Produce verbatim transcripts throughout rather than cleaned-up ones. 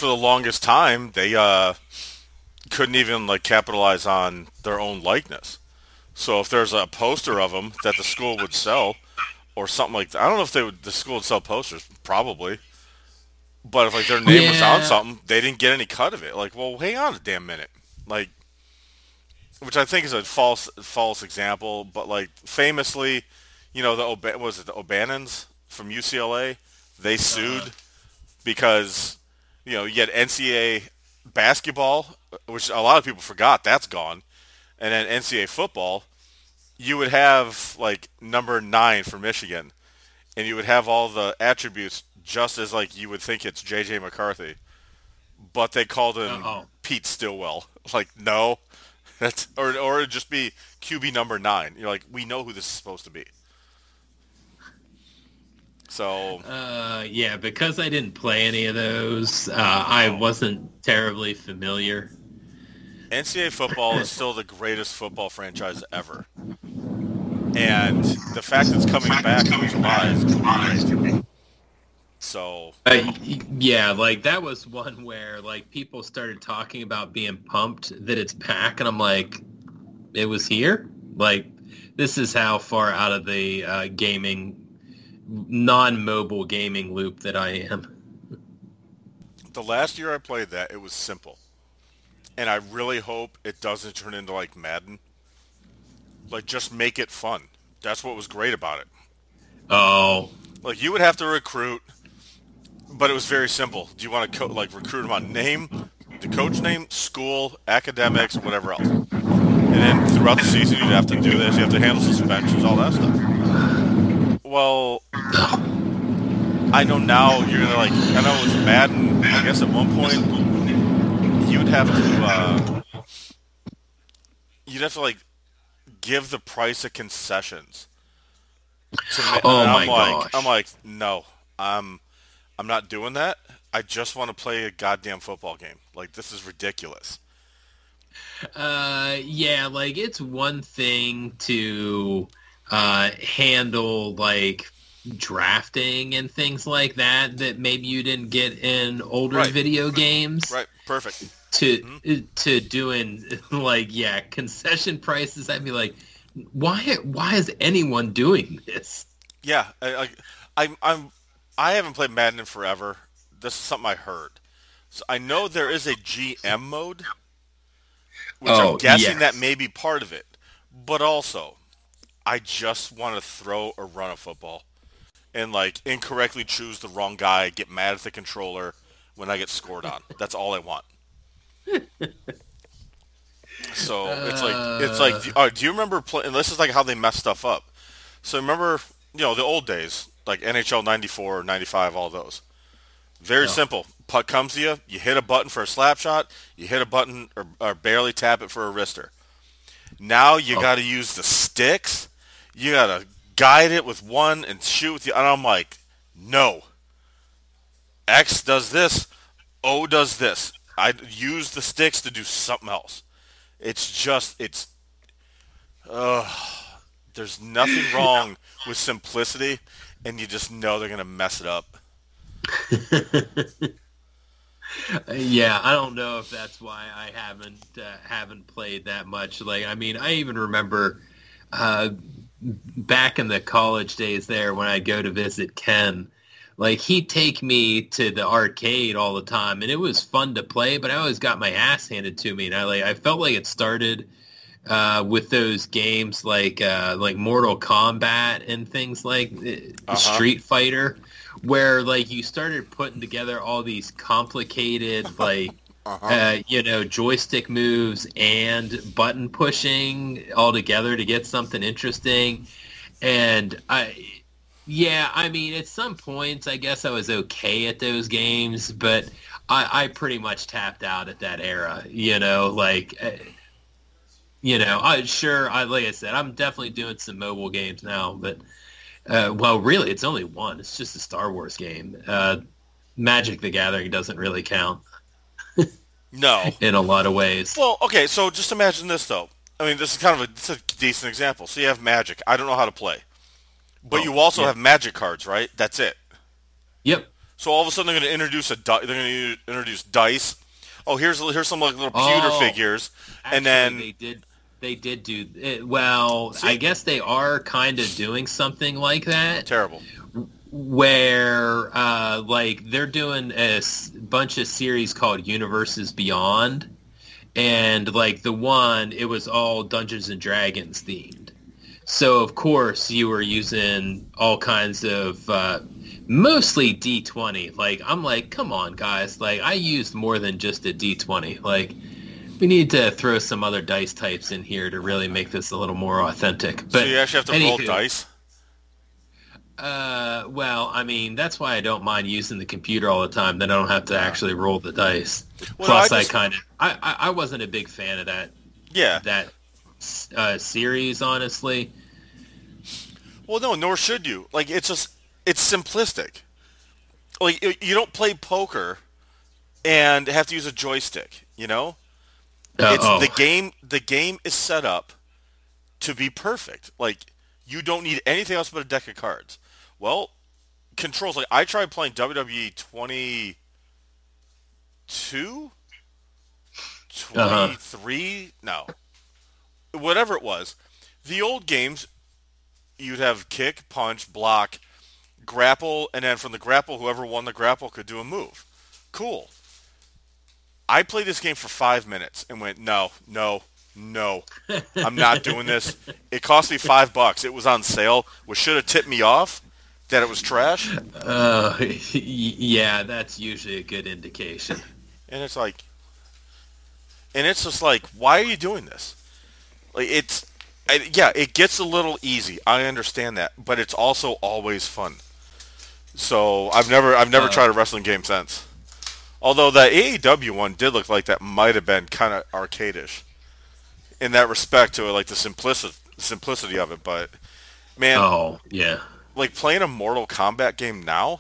for the longest time, they uh, couldn't even like capitalize on their own likeness. So if there's a poster of them that the school would sell or something like that, I don't know if they would. The school would sell posters, probably. But if like their name was on Yeah, something, they didn't get any cut of it. Like, well, hang on a damn minute. Like, which I think is a false false example. But like famously, you know, the Ob- what was it the O'Bannons from U C L A? They uh-huh. sued because you know you had N C double A basketball, which a lot of people forgot that's gone, and then N C double A football. You would have like number nine for Michigan, and you would have all the attributes just as like you would think it's J J McCarthy, but they called him Oh, Pete Stillwell. Like, no, that's or or it'd just be Q B number nine. You're like, we know who this is supposed to be. So, uh, yeah, because I didn't play any of those, uh, I oh, wasn't terribly familiar. N C double A football is still the greatest football franchise ever, and the fact it's coming back in July is going to be great. So, Uh, y- yeah, like that was one where like people started talking about being pumped that it's back, and I'm like, it was here. Like, this is how far out of the uh, gaming, non-mobile gaming loop that I am. the last year I played that, it was simple, and I really hope it doesn't turn into like Madden. Like, just make it fun. That's what was great about it. Oh, Like, you would have to recruit, but it was very simple. Do you want to co- like recruit them on name, the coach name, school, academics, whatever else? And then throughout the season, you'd have to do this. You have to handle suspensions, all that stuff. Well, I know now you're gonna like. I know with Madden. I guess at one point you'd have to. Uh, you'd have to like give the price of concessions to. Ma- and oh I'm my like, I'm gosh. like, no, I'm, I'm not doing that. I just want to play a goddamn football game. Like, this is ridiculous. Uh, yeah, like it's one thing to uh handle like drafting and things like that that maybe you didn't get in older Right, video games right, perfect. to Hmm. to doing like yeah, concession prices. I'd be like, why why is anyone doing this? Yeah, I, I, I'm, I'm, I haven't played Madden in forever. This is something I heard. So I know there is a G M mode, which I'm Oh, guessing that yes. may be part of it. But also, I just want to throw or run a football and like incorrectly choose the wrong guy, get mad at the controller when I get scored on. That's all I want. So it's like it's like. Uh, Do, uh, do you remember playing? This is like how they mess stuff up. So remember, you know, the old days, like N H L ninety-four, ninety-five, all those. Very oh, simple. Puck comes to you, you hit a button for a slap shot, you hit a button or, or barely tap it for a wrister. Now you oh. got to use the sticks. You got to guide it with one and shoot with the. And I'm like, no. X does this. O does this. I use the sticks to do something else. It's just, it's, uh, there's nothing wrong with simplicity, and you just know they're going to mess it up. Yeah, I don't know if that's why I haven't uh, haven't played that much. Like, I mean, I even remember uh, back in the college days there when I'd go to visit Ken. Like, he'd take me to the arcade all the time, and it was fun to play. But I always got my ass handed to me, and I like I felt like it started uh, with those games like uh, like Mortal Kombat and things like uh, Uh huh. Street Fighter, where like you started putting together all these complicated like Uh huh. uh, you know joystick moves and button pushing all together to get something interesting. And I, yeah, I mean, at some points, I guess I was okay at those games, but I, I pretty much tapped out at that era. You know, like. uh, you know, I sure, I like I said, I'm definitely doing some mobile games now, but uh, well, really, it's only one. It's just a Star Wars game. Uh, Magic the Gathering doesn't really count No. in a lot of ways. Well, okay, so just imagine this though. I mean, this is kind of a, this is a decent example. So you have Magic. I don't know how to play, but Oh, you also yeah, have Magic cards, right? That's it. yep. So all of a sudden they're going to introduce a di- they're going to introduce dice. Oh, here's here's some like little pewter Oh, figures, actually, and then they did. They did do it. Well, I see, guess they are kind of doing something like that, terrible. where uh, like they're doing a s- bunch of series called Universes Beyond, and like the one, it was all Dungeons and Dragons themed. So of course you were using all kinds of uh, mostly D twenty. Like I'm like, come on guys, like I used more than just a D twenty. Like we need to throw some other dice types in here to really make this a little more authentic. So But you actually have to roll anywho, dice. uh, well, I mean that's why I don't mind using the computer all the time. Then I don't have to actually roll the dice. Well, no, Plus, I I, just- kind of I, I I wasn't a big fan of that Yeah. that uh, series, honestly. Well, no, nor should you. Like it's just it's simplistic. Like you you don't play poker and have to use a joystick. You know, it's Uh-oh. the game. The game is set up to be perfect. Like you don't need anything else but a deck of cards. Well, controls. Like I tried playing W W E twenty-two, Uh-huh. twenty-three, no, whatever it was. The old games, you'd have kick, punch, block, grapple, and then from the grapple, whoever won the grapple could do a move. Cool. I played this game for five minutes and went, no, no, no. I'm not doing this. It cost me five bucks. It was on sale, which should have tipped me off that it was trash. Uh, yeah, that's usually a good indication. And it's like, and it's just like, why are you doing this? Like it's, I, yeah, it gets a little easy. I understand that, but it's also always fun. So I've never, I've never Uh, tried a wrestling game since. Although that A E W one did look like that might have been kind of arcadish in that respect to it, like the simplicity, simplicity of it. But man, Oh, yeah. like playing a Mortal Kombat game now,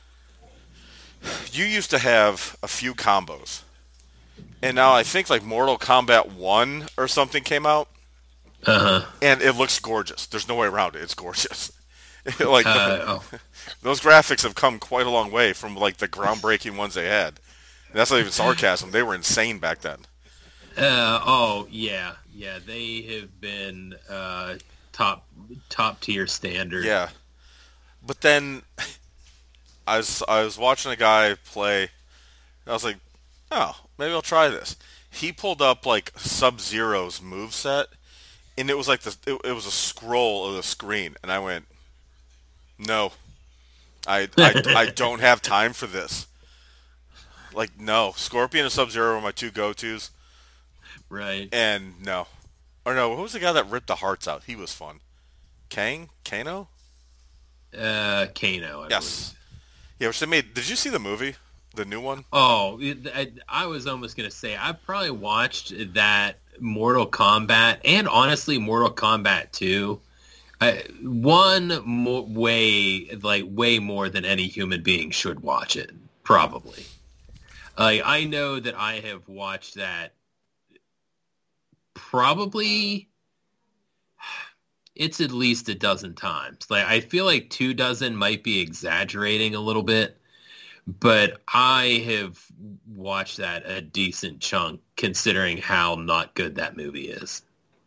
you used to have a few combos, and now I think like Mortal Kombat one or something came out, Uh-huh. and it looks gorgeous. There's no way around it. It's gorgeous. like Uh, the, oh. those graphics have come quite a long way from like the groundbreaking ones they had. And that's not even sarcasm. They were insane back then. Uh, oh, yeah. Yeah, they have been uh, top top tier standard. Yeah. But then I was I was watching a guy play, and I was like, oh, maybe I'll try this. He pulled up like Sub-Zero's moveset, and it was like the it, it was a scroll of the screen, and I went, no, I, I, I don't have time for this. Like, no. Scorpion and Sub-Zero were my two go-tos, Right. and no. Or no, who was the guy that ripped the hearts out? He was fun. Kang? Kano? Uh, Kano, I Yes. Yeah, which they made. Did you see the movie? The new one? Oh, it- I, I was almost going to say, I probably watched that Mortal Kombat and honestly Mortal Kombat two. I, one mo- way, like way more than any human being should watch it, probably. Like I know that I have watched that probably it's at least a dozen times. Like I feel like two dozen might be exaggerating a little bit, but I have watched that a decent chunk considering how not good that movie is.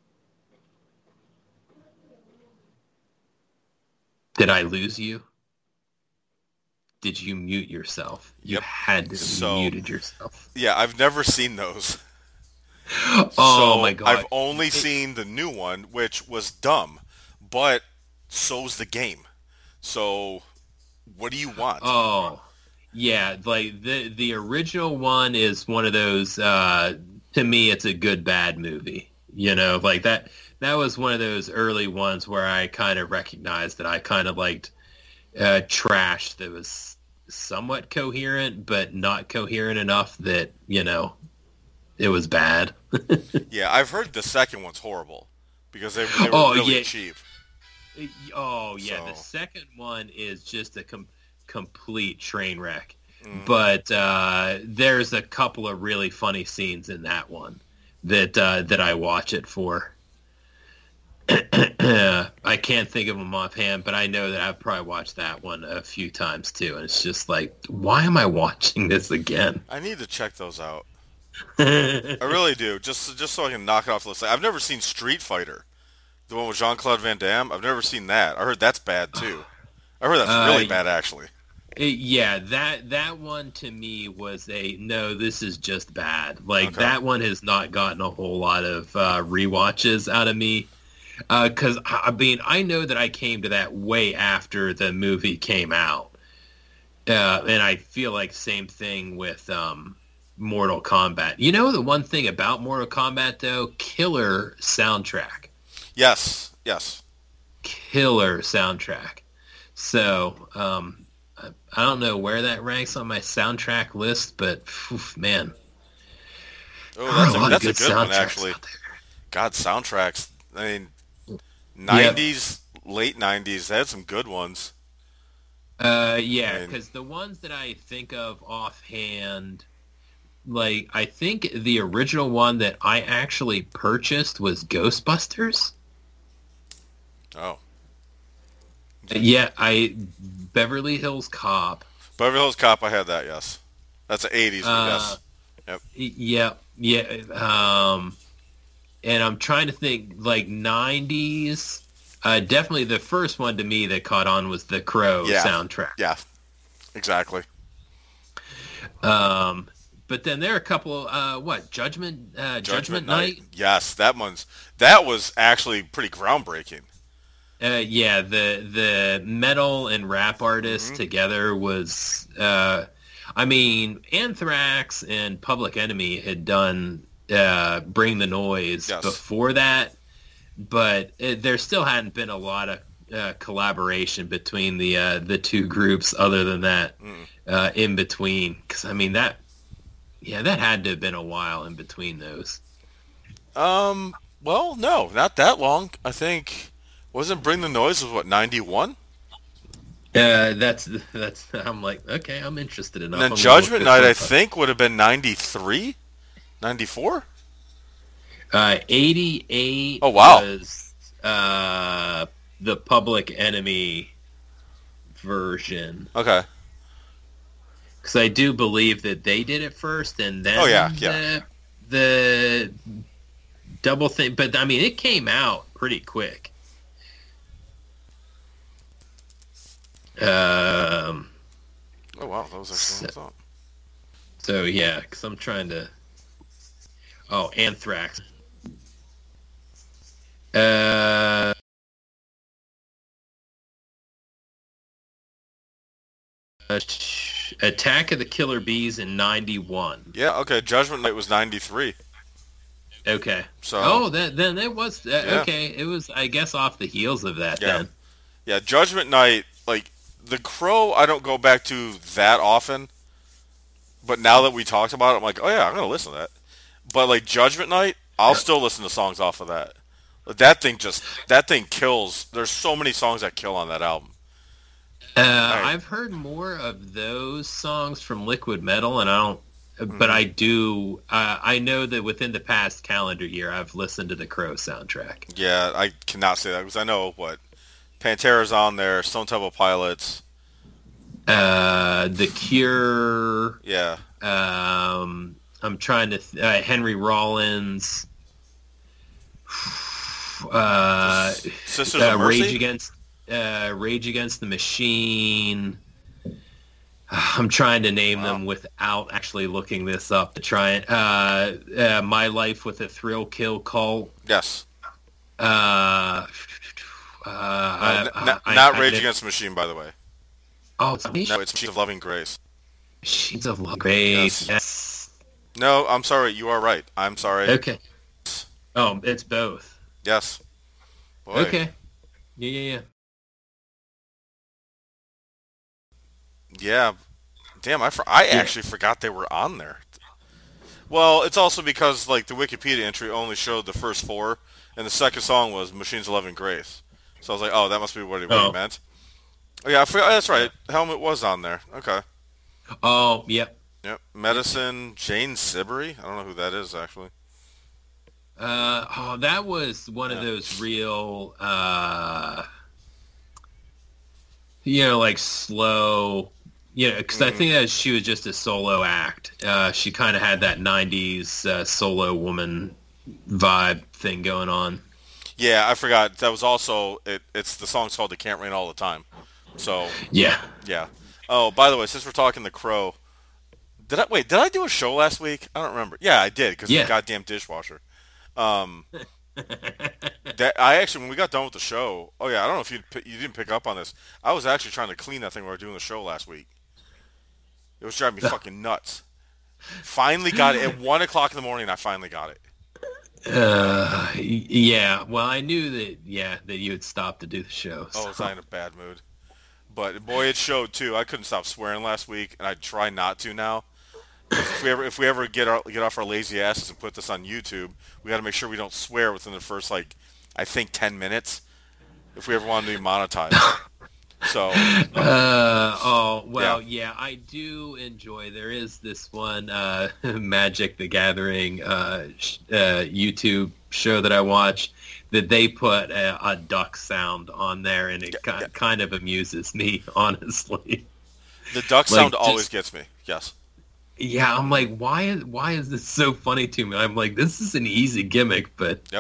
Did I lose you? Did you mute yourself? You Yep. had to have So- muted yourself. Yeah, I've never seen those. Oh So my god. I've only seen the new one, which was dumb, but so's the game. So what do you want? Oh, yeah. Like the the original one is one of those. Uh, to me, it's a good bad movie. You know, like that. That was one of those early ones where I kind of recognized that I kind of liked uh, trash that was somewhat coherent, but not coherent enough that you know it was bad. Yeah, I've heard the second one's horrible because they, they were Oh, really yeah. cheap. Oh yeah, the So- second one is just a com- complete train wreck. Mm. But uh, there's a couple of really funny scenes in that one that uh, that I watch it for. I can't think of them offhand, but I know that I've probably watched that one a few times too. And it's just like, why am I watching this again? I need to check those out. I really do, just just so I can knock it off the list. I've never seen Street Fighter, the one with Jean-Claude Van Damme. I've never seen that. I heard that's bad too. I heard that's really Uh, bad, actually. yeah, that that one to me was a no. This is just bad. Like Okay. that one has not gotten a whole lot of uh, rewatches out of me. Because I mean, I know that I came to that way after the movie came out, uh, and I feel like same thing with um, Mortal Kombat. You know, the one thing about Mortal Kombat though, killer soundtrack, Yes, yes. killer soundtrack. So um, I, I don't know where that ranks on my soundtrack list, but oof, man, Oh, there are that's a a, lot of that's a good good one, soundtracks actually. out there. God, soundtracks. I mean, nineties, late nineties, they had some good ones. Uh, yeah, I mean, because the ones that I think of offhand, like I think the original one that I actually purchased was Ghostbusters. oh. Yeah, I Beverly Hills Cop. Beverly Hills Cop, I had that, yes. That's the eighties, but Uh, yes. Yep. yeah, yeah. Um, and I'm trying to think like nineties. Uh, definitely the first one to me that caught on was the Crow Yeah. soundtrack. Yeah, exactly. Um, but then there are a couple. Uh, what Judgment? Uh, Judgment, Night. Yes, that one's, that was actually pretty groundbreaking. Uh, yeah, the the metal and rap artists Mhm. together was. Uh, I mean, Anthrax and Public Enemy had done uh, "Bring the Noise" Yes. before that, but it, there still hadn't been a lot of uh, collaboration between the uh, the two groups. Other than that, Mm. uh, in between, because I mean that, yeah, that had to have been a while in between those. Um, well, no, not that long. I think, wasn't Bring the Noise was what, ninety-one? Uh, that's that's. I'm like, okay, I'm interested enough. And then I'm gonna look Judgment this Night, one I up. think, would have been ninety-three? ninety-four? Uh, eighty-eight Oh, wow. was uh, the Public Enemy version. Okay. Because I do believe that they did it first, and then Oh, yeah, yeah. the, the double thing. But, I mean, it came out pretty quick. Um, Oh, wow, that was actually what I thought. so, yeah, because I'm trying to... Oh, Anthrax. Uh... Uh, sh- Attack of the Killer Bees in ninety-one. Yeah, okay, Judgment Night was ninety-three. Okay. So, Oh, that then it was uh, Yeah. okay. It was, I guess, off the heels of that. Yeah. Then. yeah, Judgment Night, like, The Crow, I don't go back to that often. But now that we talked about it, I'm like, oh, yeah, I'm going to listen to that. But, like, Judgment Night, I'll still listen to songs off of that. Like, that thing just, that thing kills. There's so many songs that kill on that album. Uh, Right. I've heard more of those songs from Liquid Metal, and I don't. Mm-hmm. But I do. Uh, I know that within the past calendar year, I've listened to the Crow soundtrack. Yeah, I cannot say that because I know what Pantera's on there, Stone Temple Pilots. Uh, the Cure. Yeah, Um, I'm trying to. Th- uh, Henry Rollins. Uh, Sisters uh, of Mercy. Rage Against uh, Rage Against the Machine. I'm trying to name Wow. them without actually looking this up to try it. Uh, uh, My Life with a Thrill Kill Cult. Yes, Uh, uh, uh, I- n- I- n- I- not I Rage did- Against the Machine, by the way. Oh, it's No, it's Machines of Loving Grace. Machines of Love. Grace. Yes. Yes. No, I'm sorry. You are right. I'm sorry. Okay. Oh, it's both. Yes. Boy. Okay. Yeah, yeah, yeah. Yeah. Damn, I, for- I Yeah. actually forgot they were on there. Well, it's also because like the Wikipedia entry only showed the first four, and the second song was Machines of Loving Grace. So I was like, oh, that must be what he, what he Oh. meant. Oh, yeah, I forgot. That's right. Helmet was on there. Okay. Oh, yep. Yep. Medicine, Jane Siberry. I don't know who that is actually. Uh, oh, that was one of Yeah. those real, uh, you know, like slow, you know, because I Mhm. think that she was just a solo act. Uh, she kind of had that nineties uh, solo woman vibe thing going on. Yeah, I forgot. That was also it. It's the song's called "It Can't Rain All the Time." So Yeah. yeah. Oh, by the way, since we're talking The Crow, did I wait? Did I do a show last week? I don't remember. Yeah, I did because of the Yeah. goddamn dishwasher. Um, that I actually when we got done with the show. Oh yeah, I don't know if you you didn't pick up on this. I was actually trying to clean that thing while we were doing the show last week. It was driving me fucking nuts. Finally got it at one o'clock in the morning. I finally got it. Uh, yeah. Well, I knew that. Yeah, that you had stopped to do the show. Oh, was I So. in a bad mood? But boy, it showed too. I couldn't stop swearing last week, and I try not to now. Because if we ever if we ever get our, get off our lazy asses and put this on YouTube, we got to make sure we don't swear within the first like I think ten minutes if we ever want to be monetized. So Uh, oh, yeah, well, yeah, I do enjoy. There is this one, uh, Magic the Gathering, uh, sh- uh, YouTube show that I watch that they put a, a duck sound on there, and it yeah, ki- yeah. kind of amuses me, honestly. The duck sound Like, always just, gets me. Yes. yeah, I'm like, why is, why is this so funny to me? I'm like, this is an easy gimmick, but Yep.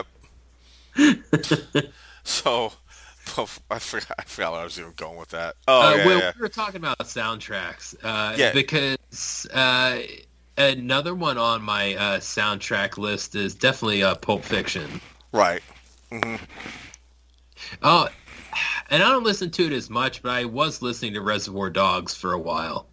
So I forgot I forgot what I was even going with that. Oh Uh, yeah, well, yeah, we were talking about soundtracks uh, yeah. because uh, another one on my uh, soundtrack list is definitely uh, Pulp Fiction. Right. Hmm. Oh, and I don't listen to it as much, but I was listening to Reservoir Dogs for a while.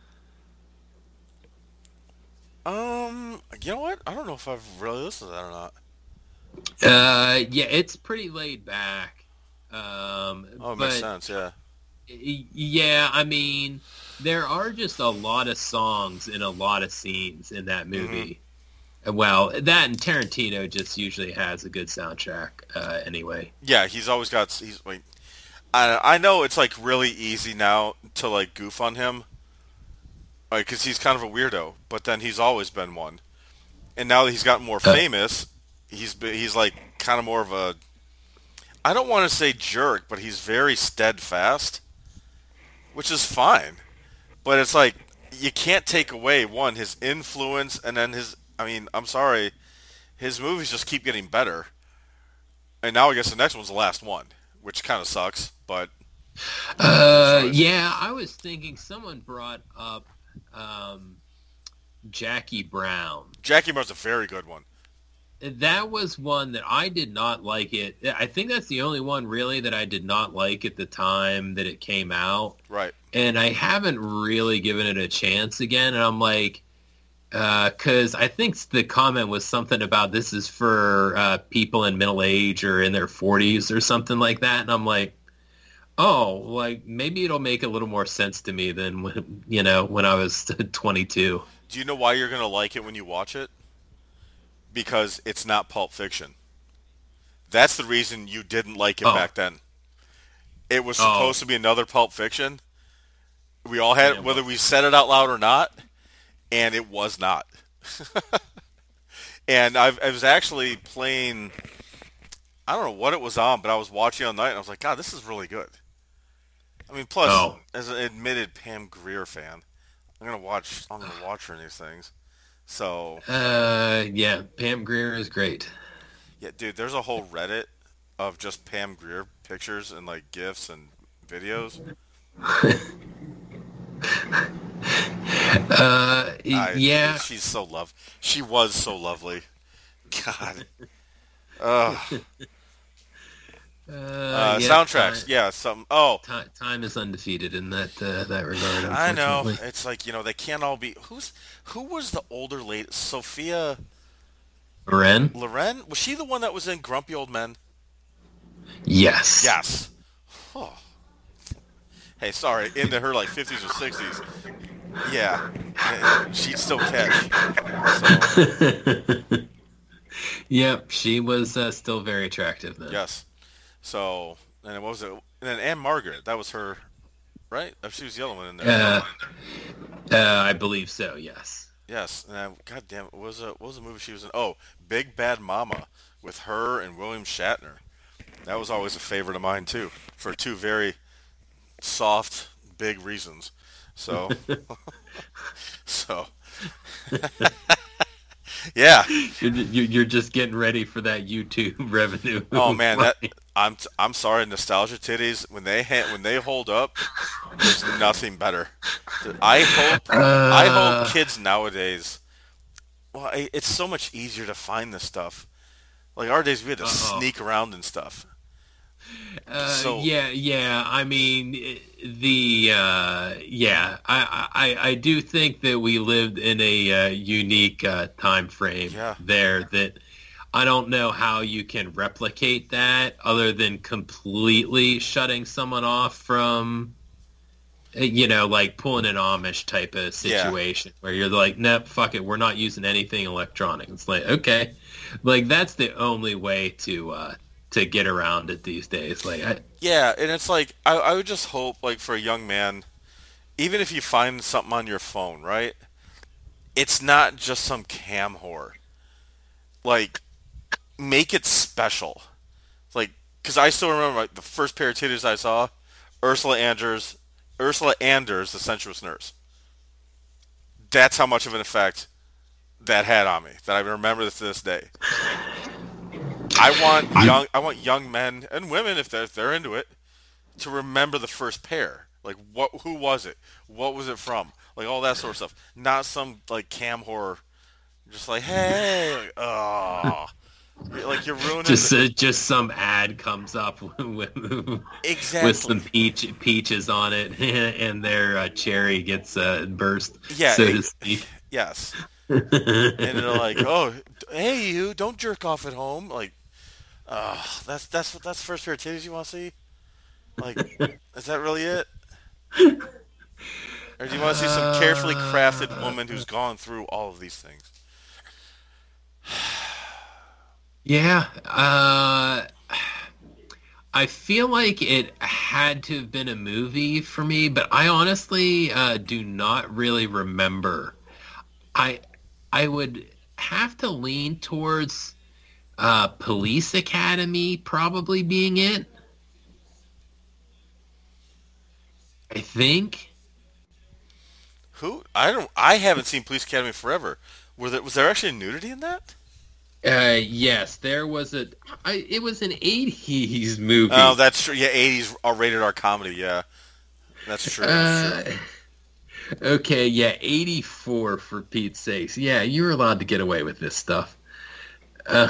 Um, you know what? I don't know if I've really listened to that or not. Uh, yeah, it's pretty laid back, um, Oh, it makes but sense. Yeah. y- yeah, I mean, there are just a lot of songs in a lot of scenes in that Hmm. movie. Well, that and Tarantino just usually has a good soundtrack uh, anyway. Yeah, he's always got. He's like, I I know it's like really easy now to like goof on him, like because he's kind of a weirdo. But then he's always been one, and now that he's gotten more Uh, famous, he's be- he's like kind of more of a. I don't want to say jerk, but he's very steadfast, which is fine. But it's like you can't take away one his influence, and then his. I mean, I'm sorry, his movies just keep getting better, and now I guess the next one's the last one, which kind of sucks, but it is what uh, it is. yeah, I was thinking someone brought up um, Jackie Brown. Jackie Brown's a very good one. That was one that I did not like it. I think that's the only one really that I did not like at the time that it came out. Right. And I haven't really given it a chance again. And I'm like, because I think the comment was something about this is for uh, people in middle age or in their forties or something like that. And I'm like, oh, like maybe it'll make a little more sense to me than when, you know, when I was twenty-two. Do you know why you're going to like it when you watch it? Because it's not Pulp Fiction. That's the reason you didn't like it Oh, back then. It was oh, supposed to be another Pulp Fiction. We all and had, it whether was. we said it out loud or not, and it was not. And I've, I was actually playing, I don't know what it was on, but I was watching all night, and I was like, God, this is really good. I mean, plus, Oh, as an admitted Pam Grier fan, I'm gonna watch. I'm gonna watch her in these things. So, uh, yeah, Pam Grier is great. yeah, dude, there's a whole Reddit of just Pam Grier pictures and like gifs and videos. Uh, I, yeah, she's so love. She was so lovely. God. Ugh. uh, Uh, yeah, time, soundtracks, yeah. Some. Oh, time, time is undefeated in that uh, that regard, I know. unfortunately. It's like you know they can't all be. Who's who was the older lady? Sophia Ren? Loren? Was she the one that was in Grumpy Old Men? Yes. Yes. Oh. Hey, sorry, into her like fifties or sixties. Yeah, yeah, she'd still catch. So Yep, she was uh, still very attractive then. yes. So and what was it? And then Anne Margaret. That was her, right? Oh, she was the other one in there. Uh, uh, I believe so. Yes. Yes, and I, God damn it, what was a what was the movie she was in? Oh, Big Bad Mama with her and William Shatner. That was always a favorite of mine too, for two very soft, big reasons. So, so yeah. You're, you're just getting ready for that YouTube revenue. Oh man, that I'm I'm sorry, nostalgia titties when they ha- when they hold up, there's nothing better. I hope I hope uh, kids nowadays. Well, I- it's so much easier to find this stuff. Like our days, we had to oh. sneak around and stuff. Uh, So yeah, yeah. I mean, the uh, yeah. I, I I do think that we lived in a uh, unique uh, time frame yeah, there that I don't know how you can replicate that other than completely shutting someone off from, uh, you know, like pulling an Amish type of yeah, situation where you're like, nope, fuck it, we're not using anything electronic. It's like, okay, like that's the only way to uh, to get around it these days. Like, I, yeah. And it's like I I would just hope like for a young man, even if you find something on your phone, right? It's not just some cam whore. Like make it special. Like, because I still remember like the first pair of titties I saw, Ursula Anders, Ursula Anders, the sensuous nurse. That's how much of an effect that had on me. That I remember this to this day. I want young, I want young men and women, if they're, if they're into it, to remember the first pair. Like, what? Who was it? What was it from? Like all that sort of stuff. Not some like cam horror. Just like, hey, oh, like you're ruining just the, uh, just some ad comes up with with some exactly. peach peaches on it, and their uh, cherry gets uh, burst, Yeah, so to it, speak. yes. And they're like, "Oh, hey, you, don't jerk off at home." Like, uh, that's that's that's the first pair of titties you want to see. Like, is that really it, or do you want to see some carefully crafted Uh, woman who's gone through all of these things? yeah, uh, I feel like it had to have been a movie for me, but I honestly uh, do not really remember. I I would have to lean towards uh, Police Academy probably being it. I think. Who? I don't. I haven't seen Police Academy forever. Were there, was there actually nudity in that? Uh, yes, there was a. I, it was an eighties Oh, movie. that's true. Yeah, eighties R rated R comedy. Yeah, that's true. That's true. Uh, okay, yeah, eighty-four for Pete's sakes. Yeah, you're allowed to get away with this stuff. Uh,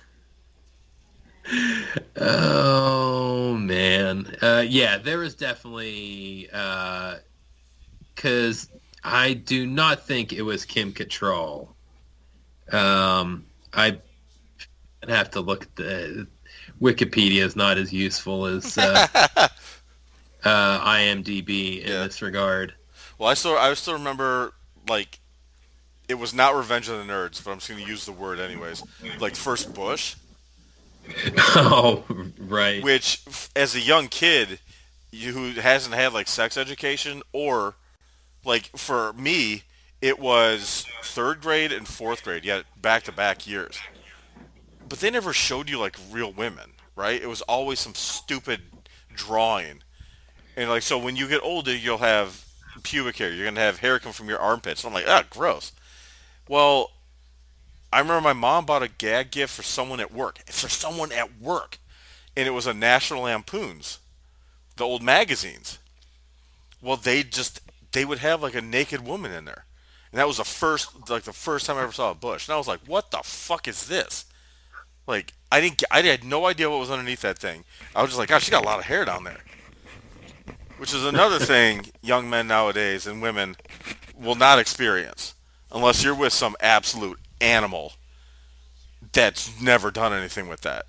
oh man, uh, yeah, there was definitely because I do not think it was Kim Cattrall. Um, I I'd have to look at the Wikipedia is not as useful as uh, uh, IMDb in Yeah. this regard. Well, I still I still remember like it was not Revenge of the Nerds, but I'm just going to use the word anyways. Like First Bush, Oh, right. which f- as a young kid you, who hasn't had like sex education or like for me it was third grade and fourth grade, yeah, back to back years. But they never showed you like real women, right? It was always some stupid drawing. And like so when you get older you'll have pubic hair, you're going to have hair come from your armpits. And I'm like, "Ah, gross." Well, I remember my mom bought a gag gift for someone at work. For someone at work. And it was a National Lampoons, the old magazines. Well, they just they would have like a naked woman in there. And that was the first like the first time I ever saw a bush. And I was like, "What the fuck is this?" Like I didn't get, I had no idea what was underneath that thing. I was just like, "God, she got a lot of hair down there." Which is another thing young men nowadays and women will not experience unless you're with some absolute animal that's never done anything with that.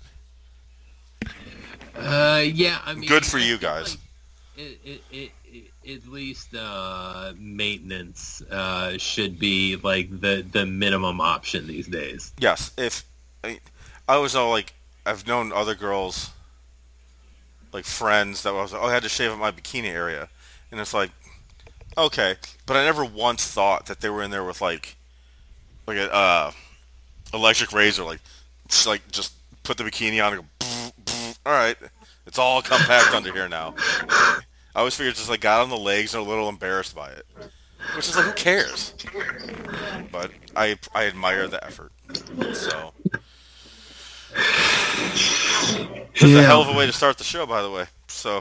Uh, yeah, I Good mean, for I you feel guys. like it, it, it, it at least uh, maintenance uh, should be like the the minimum option these days. Yes, if I, I was all like, I've known other girls, like friends, that was, oh, I had to shave up my bikini area, and it's like, okay, but I never once thought that they were in there with like like a uh, electric razor, like just like just put the bikini on and go. All right, it's all compact under here now. I always figured just like got on the legs and a little embarrassed by it, which is like who cares? But I I admire the effort. So this is a hell of a way to start the show, by the way. So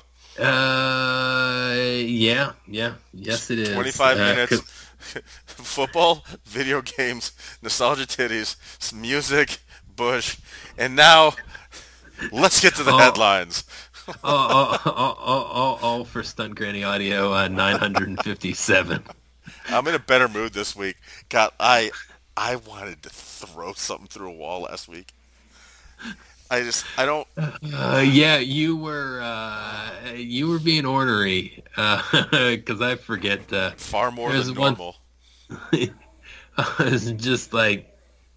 uh, yeah, yeah, yes, it is. twenty-five uh, minutes, football, video games, nostalgia titties, some music, Bush, and now let's get to the oh, headlines. all, all, all, all, all for Stunt Granny Audio uh, nine hundred fifty-seven. I'm in a better mood this week. God, I I wanted to throw something through a wall last week. I just I don't. Uh, yeah, you were uh, you were being ornery because uh, I forget. Uh, Far more than normal. I was just like,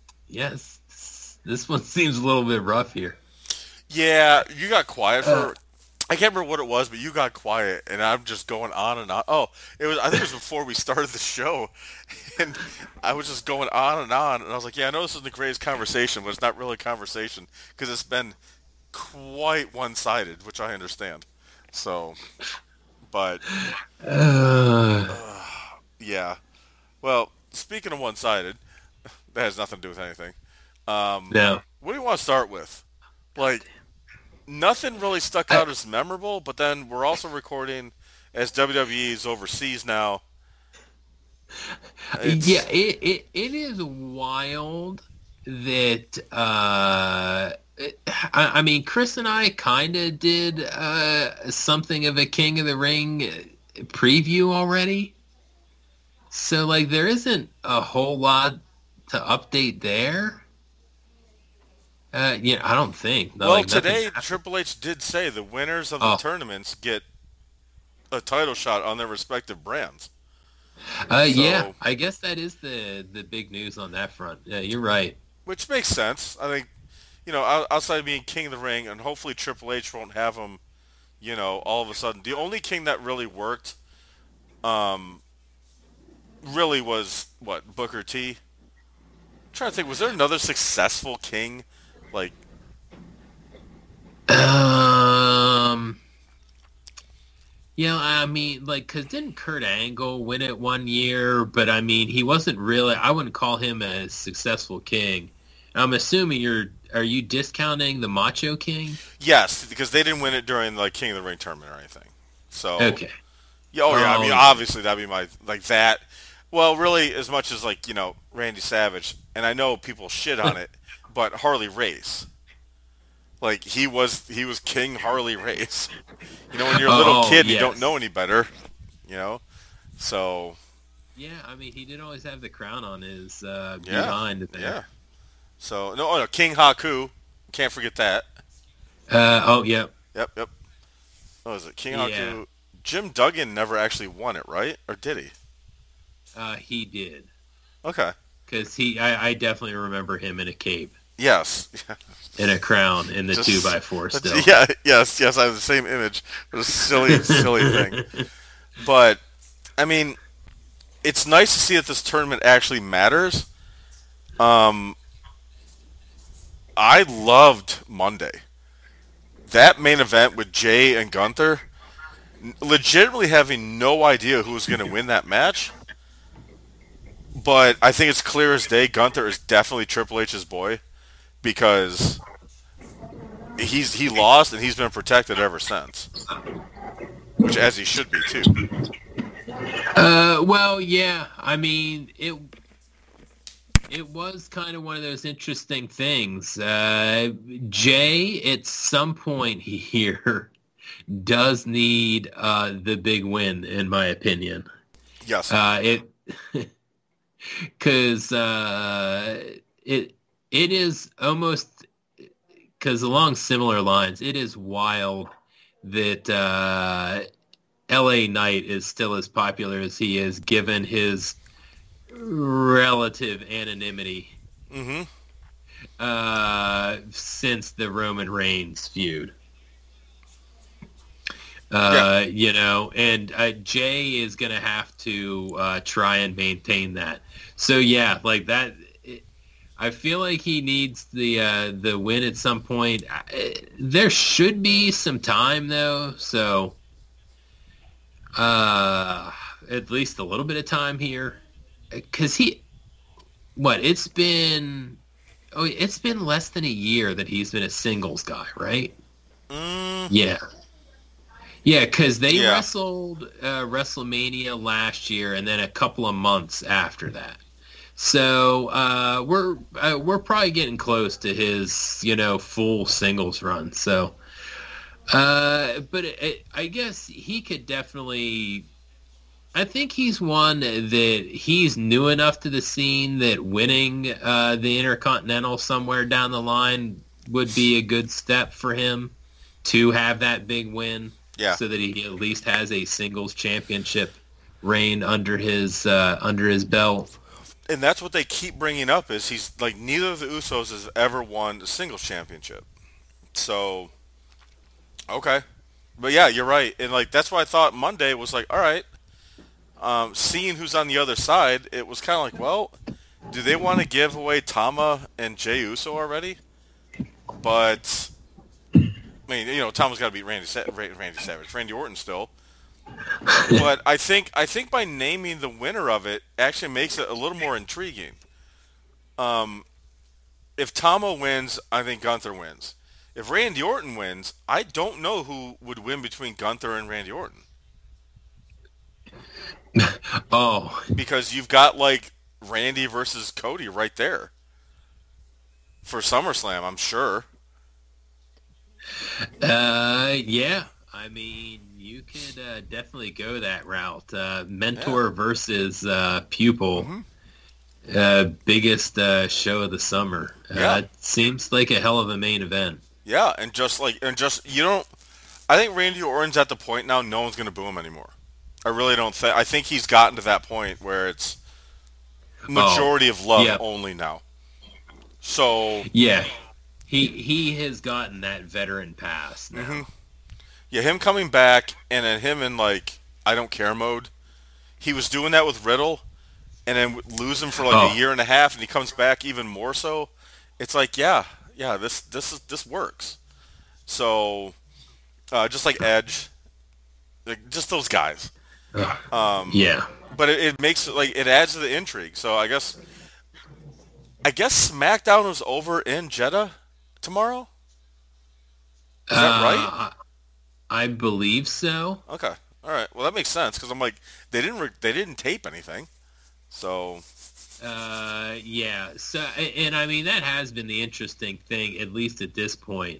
yes, this one seems a little bit rough here. Yeah, you got quiet for. Uh, I can't remember what it was, but you got quiet, and I'm just going on and on. Oh, it was. I think it was before we started the show, and I was just going on and on, and I was like, "Yeah, I know this isn't the greatest conversation, but it's not really a conversation because it's been quite one-sided, which I understand." So, but uh, uh, yeah. Well, speaking of one-sided, that has nothing to do with anything. Um, no. What do you want to start with? Like. Nothing really stuck out I, as memorable, but then we're also recording as W W E is overseas now. It's... Yeah, it, it it is wild that uh, I, I mean Chris and I kind of did uh, something of a King of the Ring preview already, so like there isn't a whole lot to update there. Uh, yeah, I don't think. No, well, like today Triple H did say the winners of the oh. tournaments get a title shot on their respective brands. Uh, so, yeah, I guess that is the the big news on that front. Yeah, you're right. Which makes sense. I think, you know, outside of being King of the Ring, and hopefully Triple H won't have him, you know, all of a sudden. The only King that really worked, um, really was what Booker T. I'm trying to think, was there another successful King? Like, um, yeah, I mean, like, cause didn't Kurt Angle win it one year? But I mean, he wasn't really. I wouldn't call him a successful King. I'm assuming you're. Are you discounting the Macho King? Yes, because they didn't win it during like King of the Ring tournament or anything. So okay. Yeah, oh yeah. Um, I mean, obviously that'd be my like that. Well, really, as much as like you know Randy Savage, and I know people shit on it. But Harley Race, like he was, he was King Harley Race. You know, when you're a little oh, kid, yes. you don't know any better. You know, so. Yeah, I mean, he did always have the crown on his uh, yeah, behind there. Yeah. So no, oh, no, King Haku, can't forget that. Uh, oh, yep. Yep, yep. What was it? King yeah. Haku. Jim Duggan never actually won it, right? Or did he? Uh, he did. Okay. Because he, I, I definitely remember him in a cape. Yes. In a crown in the two by four still. Yeah, yes, yes, I have the same image. It was a silly, silly thing. But, I mean, it's nice to see that this tournament actually matters. Um, I loved Monday. That main event with Jay and Gunther, legitimately having no idea who was going to win that match. But I think it's clear as day Gunther is definitely Triple H's boy. Because he's he lost and he's been protected ever since, which as he should be too. Uh, well, yeah. I mean, it it was kind of one of those interesting things. Uh, Jay, at some point here, does need uh, the big win, in my opinion. Yes. Uh, it because uh, it. It is almost, because along similar lines, it is wild that uh, L A Knight is still as popular as he is, given his relative anonymity mm-hmm. uh, since the Roman Reigns feud. Uh, yeah. You know, and uh, Jay is going to have to uh, try and maintain that. So, yeah, like that... I feel like he needs the uh, the win at some point. I, there should be some time though, so uh, at least a little bit of time here, because he, what it's been, oh, it's been less than a year that he's been a singles guy, right? Mm. Yeah, yeah, because they Yeah. wrestled uh, WrestleMania last year, and then a couple of months after that. So uh, we're uh, we're probably getting close to his, you know, full singles run. So, uh, but it, it, I guess he could definitely. I think he's one that he's new enough to the scene that winning uh, the Intercontinental somewhere down the line would be a good step for him to have that big win. Yeah. So that he at least has a singles championship reign under his uh, under his belt. And that's what they keep bringing up is he's like neither of the Usos has ever won a singles championship. So, okay, but yeah, you're right, and like that's why I thought Monday was like, all right, um, seeing who's on the other side, it was kind of like, well, do they want to give away Tama and Jey Uso already? But I mean, you know, Tama's got to beat Randy Sa- Randy Savage, Randy Orton still. But I think I think by naming the winner of it actually makes it a little more intriguing. Um, if Tama wins, I think Gunther wins. If Randy Orton wins, I don't know who would win between Gunther and Randy Orton. Oh, Because you've got like Randy versus Cody right there for SummerSlam, I'm sure. uh, yeah. I mean, you could uh, definitely go that route. Uh, mentor Yeah. versus uh, pupil. Mhm. Uh, biggest uh, show of the summer. Yeah. Uh, seems like a hell of a main event. Yeah, and just like and just you don't. I think Randy Orton's at the point now. No one's going to boo him anymore. I really don't think. I think he's gotten to that point where it's majority of love yeah. only now. So Yeah. He he has gotten that veteran pass now. Mhm. yeah, him coming back and then him in like I don't care mode. He was doing that with Riddle, and then lose him for like Oh. a year and a half, and he comes back even more so. It's like yeah, yeah, this this is this works. So uh, just like Edge, like just those guys. Um, Yeah. but it, it makes it like it adds to the intrigue. So I guess I guess SmackDown was over in Jeddah tomorrow. Is that right? Uh, I believe so. Okay, all right. Well, that makes sense because I'm like they didn't re- they didn't tape anything. So Uh, yeah. So, and I mean that has been the interesting thing, at least at this point.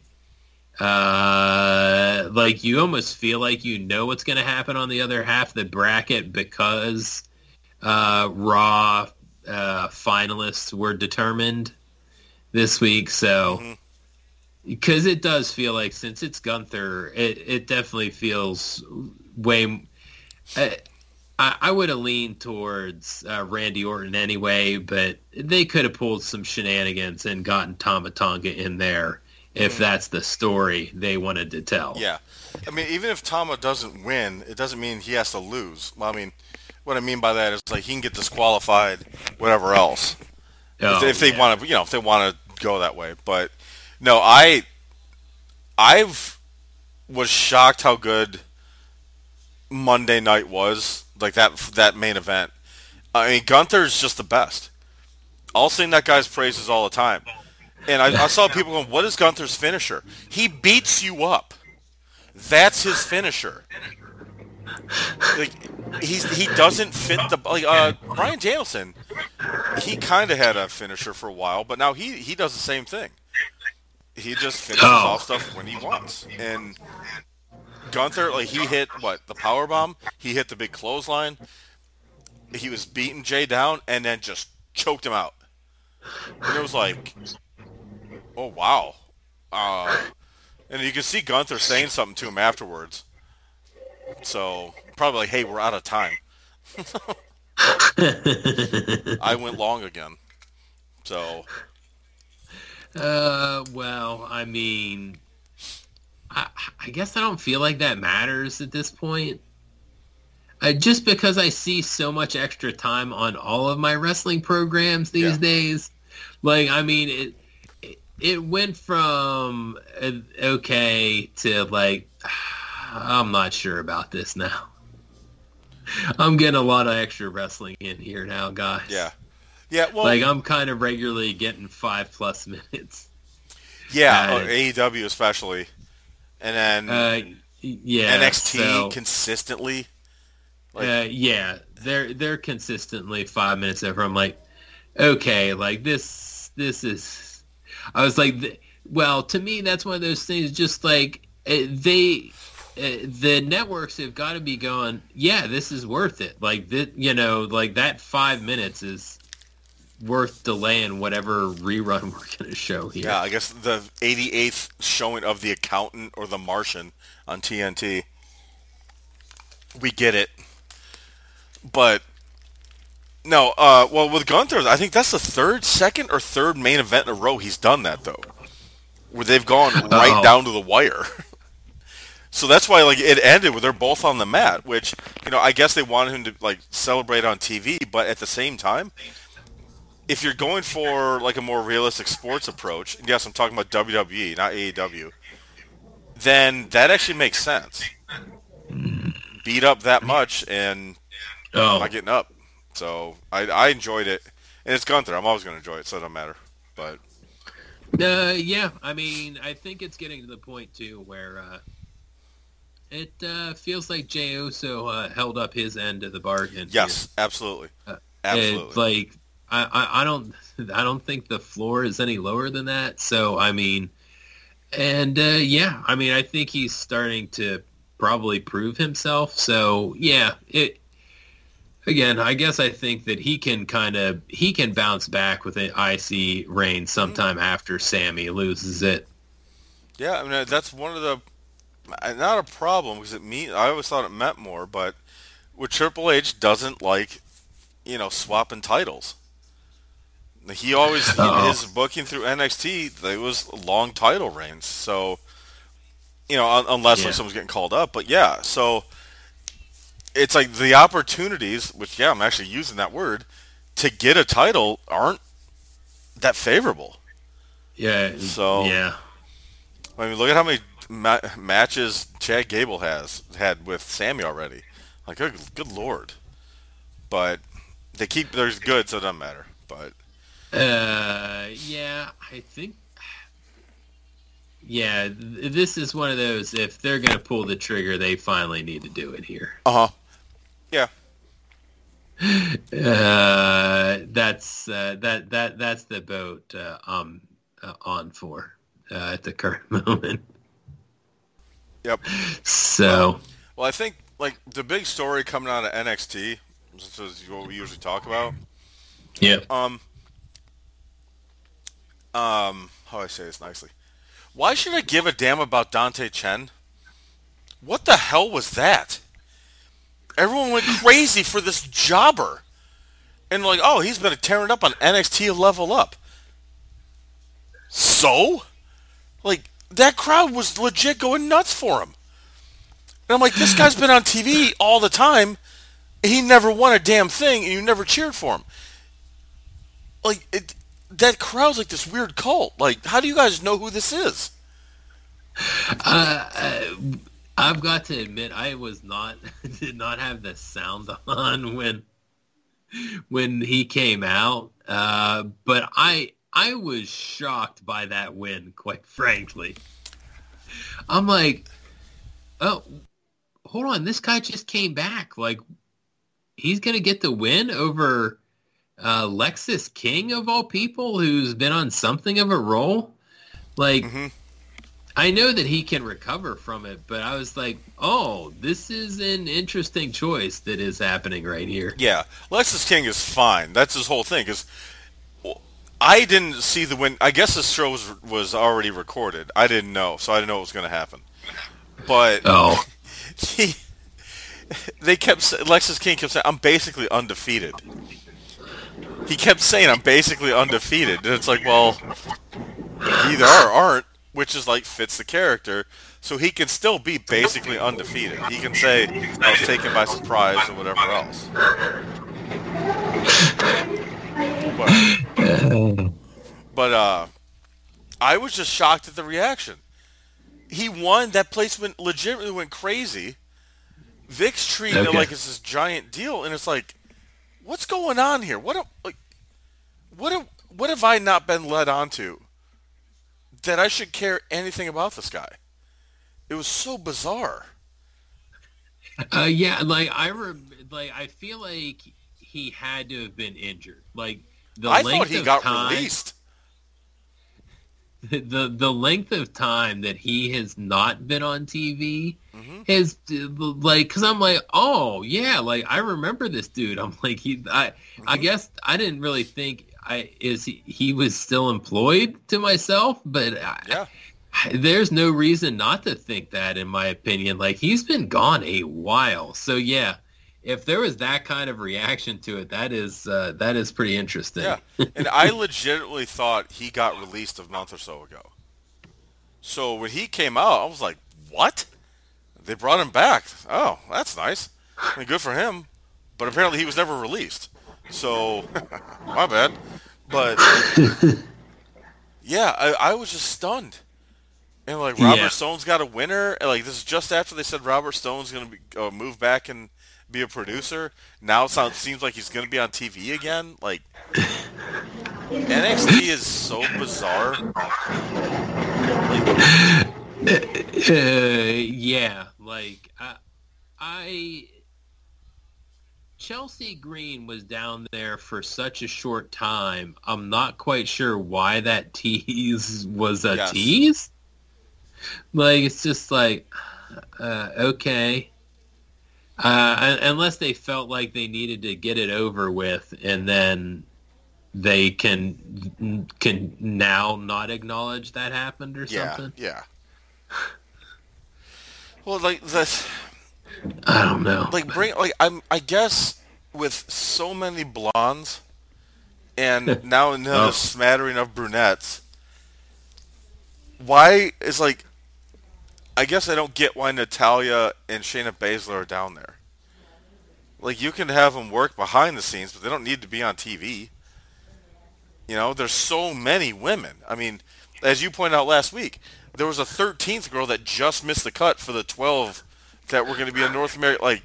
Uh, like you almost feel like you know what's going to happen on the other half of the bracket because uh, Raw uh, finalists were determined this week. So, Mhm. because it does feel like since it's Gunther, it it definitely feels way. Uh, I, I would have leaned towards uh, Randy Orton anyway, but they could have pulled some shenanigans and gotten Tama Tonga in there if that's the story they wanted to tell. yeah, I mean even if Tama doesn't win, it doesn't mean he has to lose. Well, I mean, what I mean by that is like he can get disqualified, whatever else. Oh, if, if they yeah. want to, you know, if they want to go that way. But no, I, I've was shocked how good Monday night was. Like that that main event. I mean, Gunther's just the best. I'll sing that guy's praises all the time. And I, I saw people going, "What is Gunther's finisher?" He beats you up. That's his finisher. Like he's he doesn't fit the like uh, Bryan Danielson. He kind of had a finisher for a while, but now he he does the same thing. He just finishes Oh. off stuff when he wants. And Gunther, like he hit what the power bomb. He hit the big clothesline. He was beating Jay down and then just choked him out. And it was like, oh wow. Uh, and you can see Gunther saying something to him afterwards. So probably like, hey, we're out of time. I went long again. So Uh, well, I mean, I, I guess I don't feel like that matters at this point. Uh, just because I see so much extra time on all of my wrestling programs these Yeah. days, Like, I mean, it it, it went from uh, okay to like, I'm not sure about this now. I'm getting a lot of extra wrestling in here now, guys. Yeah. Yeah, well... Like, I'm kind of regularly getting five-plus minutes. Yeah, uh, A E W especially. And then uh, yeah, N X T so, consistently. Like, uh, yeah, they're they're consistently five minutes over. I'm like, okay, like, this, this is... I was like, well, to me, that's one of those things, just like, they... Uh, the networks have got to be going, yeah, this is worth it. Like, that, you know, like that five minutes is worth delaying whatever rerun we're going to show here. Yeah, I guess the eighty-eighth showing of The Accountant or The Martian on T N T. We get it. But, no, uh, well, with Gunther, I think that's the third, second or third main event in a row he's done that, though. Where they've gone right oh. down to the wire. So that's why, like, it ended with they're both on the mat, which, you know, I guess they wanted him to, like, celebrate on T V, but at the same time, if you're going for, like, a more realistic sports approach, and yes, I'm talking about W W E, not A E W, then that actually makes sense. Beat up that much, and oh. I'm not getting up. So, I, I enjoyed it. And it's Gunther. I'm always going to enjoy it, so it doesn't matter. But, uh, yeah, I mean, I think it's getting to the point, too, where... Uh, It uh, feels like Jey Uso uh, held up his end of the bargain. Yes, here. absolutely, uh, absolutely. Like I, I, I don't, I don't think the floor is any lower than that. So I mean, and uh, yeah, I mean, I think he's starting to probably prove himself. So yeah, it. Again, I guess I think that he can kind of he can bounce back with an I C reign sometime mm-hmm. after Sammy loses it. Yeah, I mean that's one of the. Not a problem because it mean I always thought it meant more, but with Triple H doesn't like, you know, swapping titles. He always Uh-oh. his booking through N X T it was long title reigns, so you know un- unless yeah. like someone's getting called up, but yeah, so it's like the opportunities, which yeah I'm actually using that word, to get a title aren't that favorable. Yeah. So yeah. I mean, look at how many ma- matches Chad Gable has had with Sammy already. Like, good, good lord. But they keep theirs good, so it doesn't matter. But uh, yeah, I think. Yeah, th- this is one of those. If they're gonna pull the trigger, they finally need to do it here. Uh huh. Yeah. Uh, that's uh, that that that's the boat uh, I'm uh, on for. Uh, at the current moment. Yep. So. Well, well, I think like the big story coming out of N X T, this is what we usually talk about. Yeah. Um. Um. How do I say this nicely? Why should I give a damn about Dante Chen? What the hell was that? Everyone went crazy for this jobber, and like, oh, he's been tearing up on N X T Level Up. So. Like, that crowd was legit going nuts for him. And I'm like, this guy's been on T V all the time. He never won a damn thing, and you never cheered for him. Like, it, that crowd's like this weird cult. Like, how do you guys know who this is? Uh, I've got to admit, I was not, did not have the sound on when, when he came out. Uh, but I... I was shocked by that win, quite frankly. I'm like, oh, hold on. This guy just came back. Like, he's going to get the win over uh, Lexis King, of all people, who's been on something of a roll. Like, mm-hmm. I know that he can recover from it, but I was like, oh, this is an interesting choice that is happening right here. Yeah, Lexis King is fine. That's his whole thing, because I didn't see the win. I guess this show was, was already recorded. I didn't know, so I didn't know what was going to happen. But oh. he, they kept Lexis King kept saying, "I'm basically undefeated." He kept saying, "I'm basically undefeated," and it's like, well, either are or aren't, which is like fits the character. So he can still be basically undefeated. He can say, "I was taken by surprise" or whatever else. But, But uh, I was just shocked at the reaction. He won. That placement legitimately went crazy. Vic's treating Okay. it like it's this giant deal, and it's like, what's going on here? What a, like, what a, what have I not been led onto that I should care anything about this guy? It was so bizarre. Uh, yeah, like I re- like I feel like he had to have been injured. Like the I length thought he of got time, released. the the length of time that he has not been on T V Mm-hmm. has like because I'm like, oh yeah, like I remember this dude. I'm like he I Mm-hmm. I guess I didn't really think I is he, he was still employed to myself, but I, Yeah. there's no reason not to think that, in my opinion. Like he's been gone a while, so yeah. If there was that kind of reaction to it, that is uh, that is pretty interesting. Yeah, and I legitimately thought he got released a month or so ago. So when he came out, I was like, what? They brought him back. Oh, that's nice. I mean, good for him. But apparently he was never released. So, my bad. But, yeah, I, I was just stunned. And, like, Robert Yeah. Stone's got a winner. And, like, this is just after they said Robert Stone's going to be uh, move back and be a producer. Now it sounds, seems like he's going to be on T V again. Like, N X T is so bizarre. Uh, yeah, like I, I, Chelsea Green was down there for such a short time. I'm not quite sure why that tease was a Yes. tease. Like it's just like, uh, okay, uh, un- unless they felt like they needed to get it over with, and then they can can now not acknowledge that happened or Yeah, something. yeah. Well, like this, I don't know. like bring, like I'm, I guess with so many blondes, and now another Oh. smattering of brunettes. Why is like, I guess I don't get why Natalia and Shayna Baszler are down there. Like you can have them work behind the scenes, but they don't need to be on T V. You know, there's so many women. I mean, as you pointed out last week, there was a thirteenth girl that just missed the cut for the twelve that were going to be in North America. Like,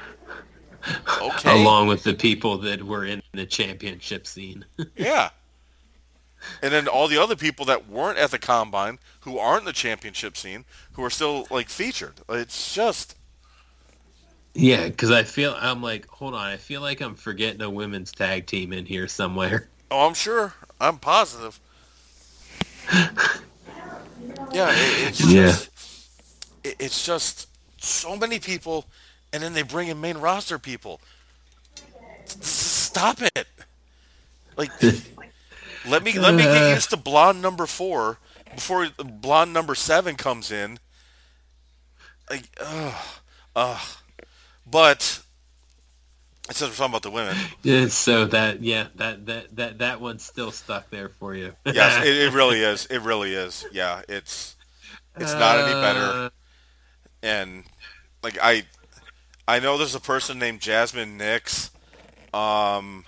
okay. Along with the people that were in the championship scene. Yeah. And then all the other people that weren't at the Combine, who aren't in the championship scene, who are still, like, featured. It's just... Yeah, because I feel, I'm like, hold on, I feel like I'm forgetting a women's tag team in here somewhere. Oh, I'm sure. I'm positive. Yeah, it, it's just... Yeah. It, it's just so many people, and then they bring in main roster people. S- s- Stop it. Like... Let me let me get used to blonde number four before blonde number seven comes in. Like, ugh, ugh. But it says we're talking about the women. Yeah, so that, yeah, that, that, that, that one's still stuck there for you. Yes, it, it really is. It really is. Yeah, it's it's not any better. Uh, And like I, I know there's a person named Jasmine Nix. Um,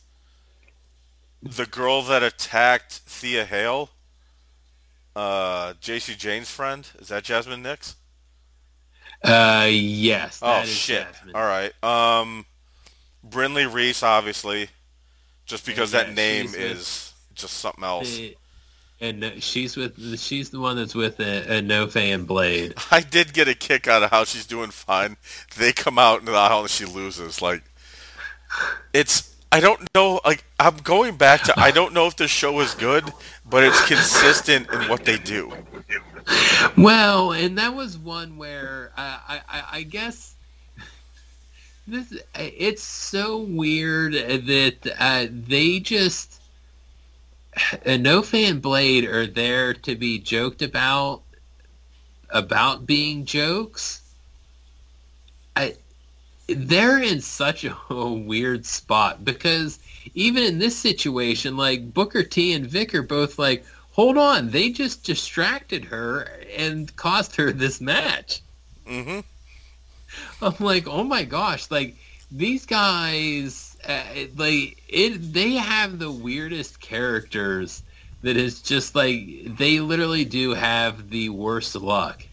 the girl that attacked Thea Hale, uh, J C Jane's friend, is that Jasmine Nix? Uh, yes. Oh that is shit! Jasmine. All right. Um, Brinley Reese, obviously, just because Yeah, that name she's with- is just something else. Uh, And uh, she's with, she's the one that's with a, a Nofe and Blade. I did get a kick out of how she's doing fine. They come out in the aisle and she loses. Like, it's. I don't know. Like, I'm going back to. I don't know if the show is good, but it's consistent in what they do. Well, and that was one where uh, I, I, I guess this it's so weird that uh, they just uh, No Fan Blade are there to be joked about about being jokes. I they're in such a, a weird spot because even in this situation, like Booker T and Vic are both like, hold on, they just distracted her and cost her this match. Mm-hmm. I'm like, oh my gosh, like these guys, uh, like it, they have the weirdest characters that is just like they literally do have the worst luck.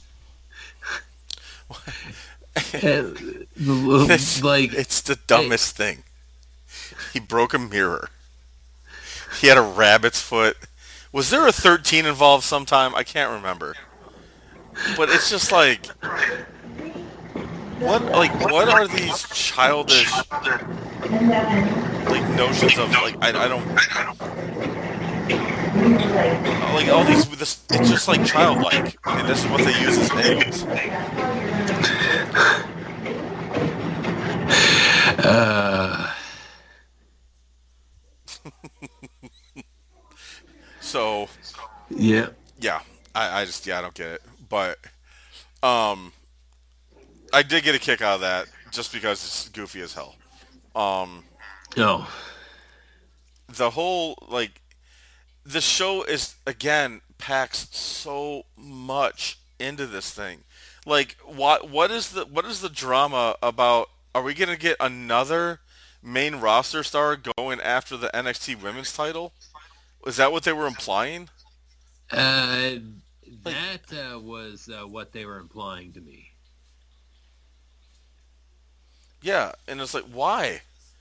it's, like it's the dumbest it, thing. He broke a mirror. He had a rabbit's foot. Was there a thirteen involved sometime? I can't remember. But it's just like, what? Like, what are these childish, like, notions of like? I, I don't like all these. This it's just like childlike, and this is what they use as angles. Uh. So, yeah, yeah, I, I just yeah I don't get it, but um, I did get a kick out of that just because it's goofy as hell. Um, no, the whole like the show is again packs so much into this thing. Like, what what is the what is the drama about? Are we gonna get another main roster star going after the N X T Women's title? Is that what they were implying? Uh, that uh, was uh, what they were implying to me. Yeah, and it's like, why?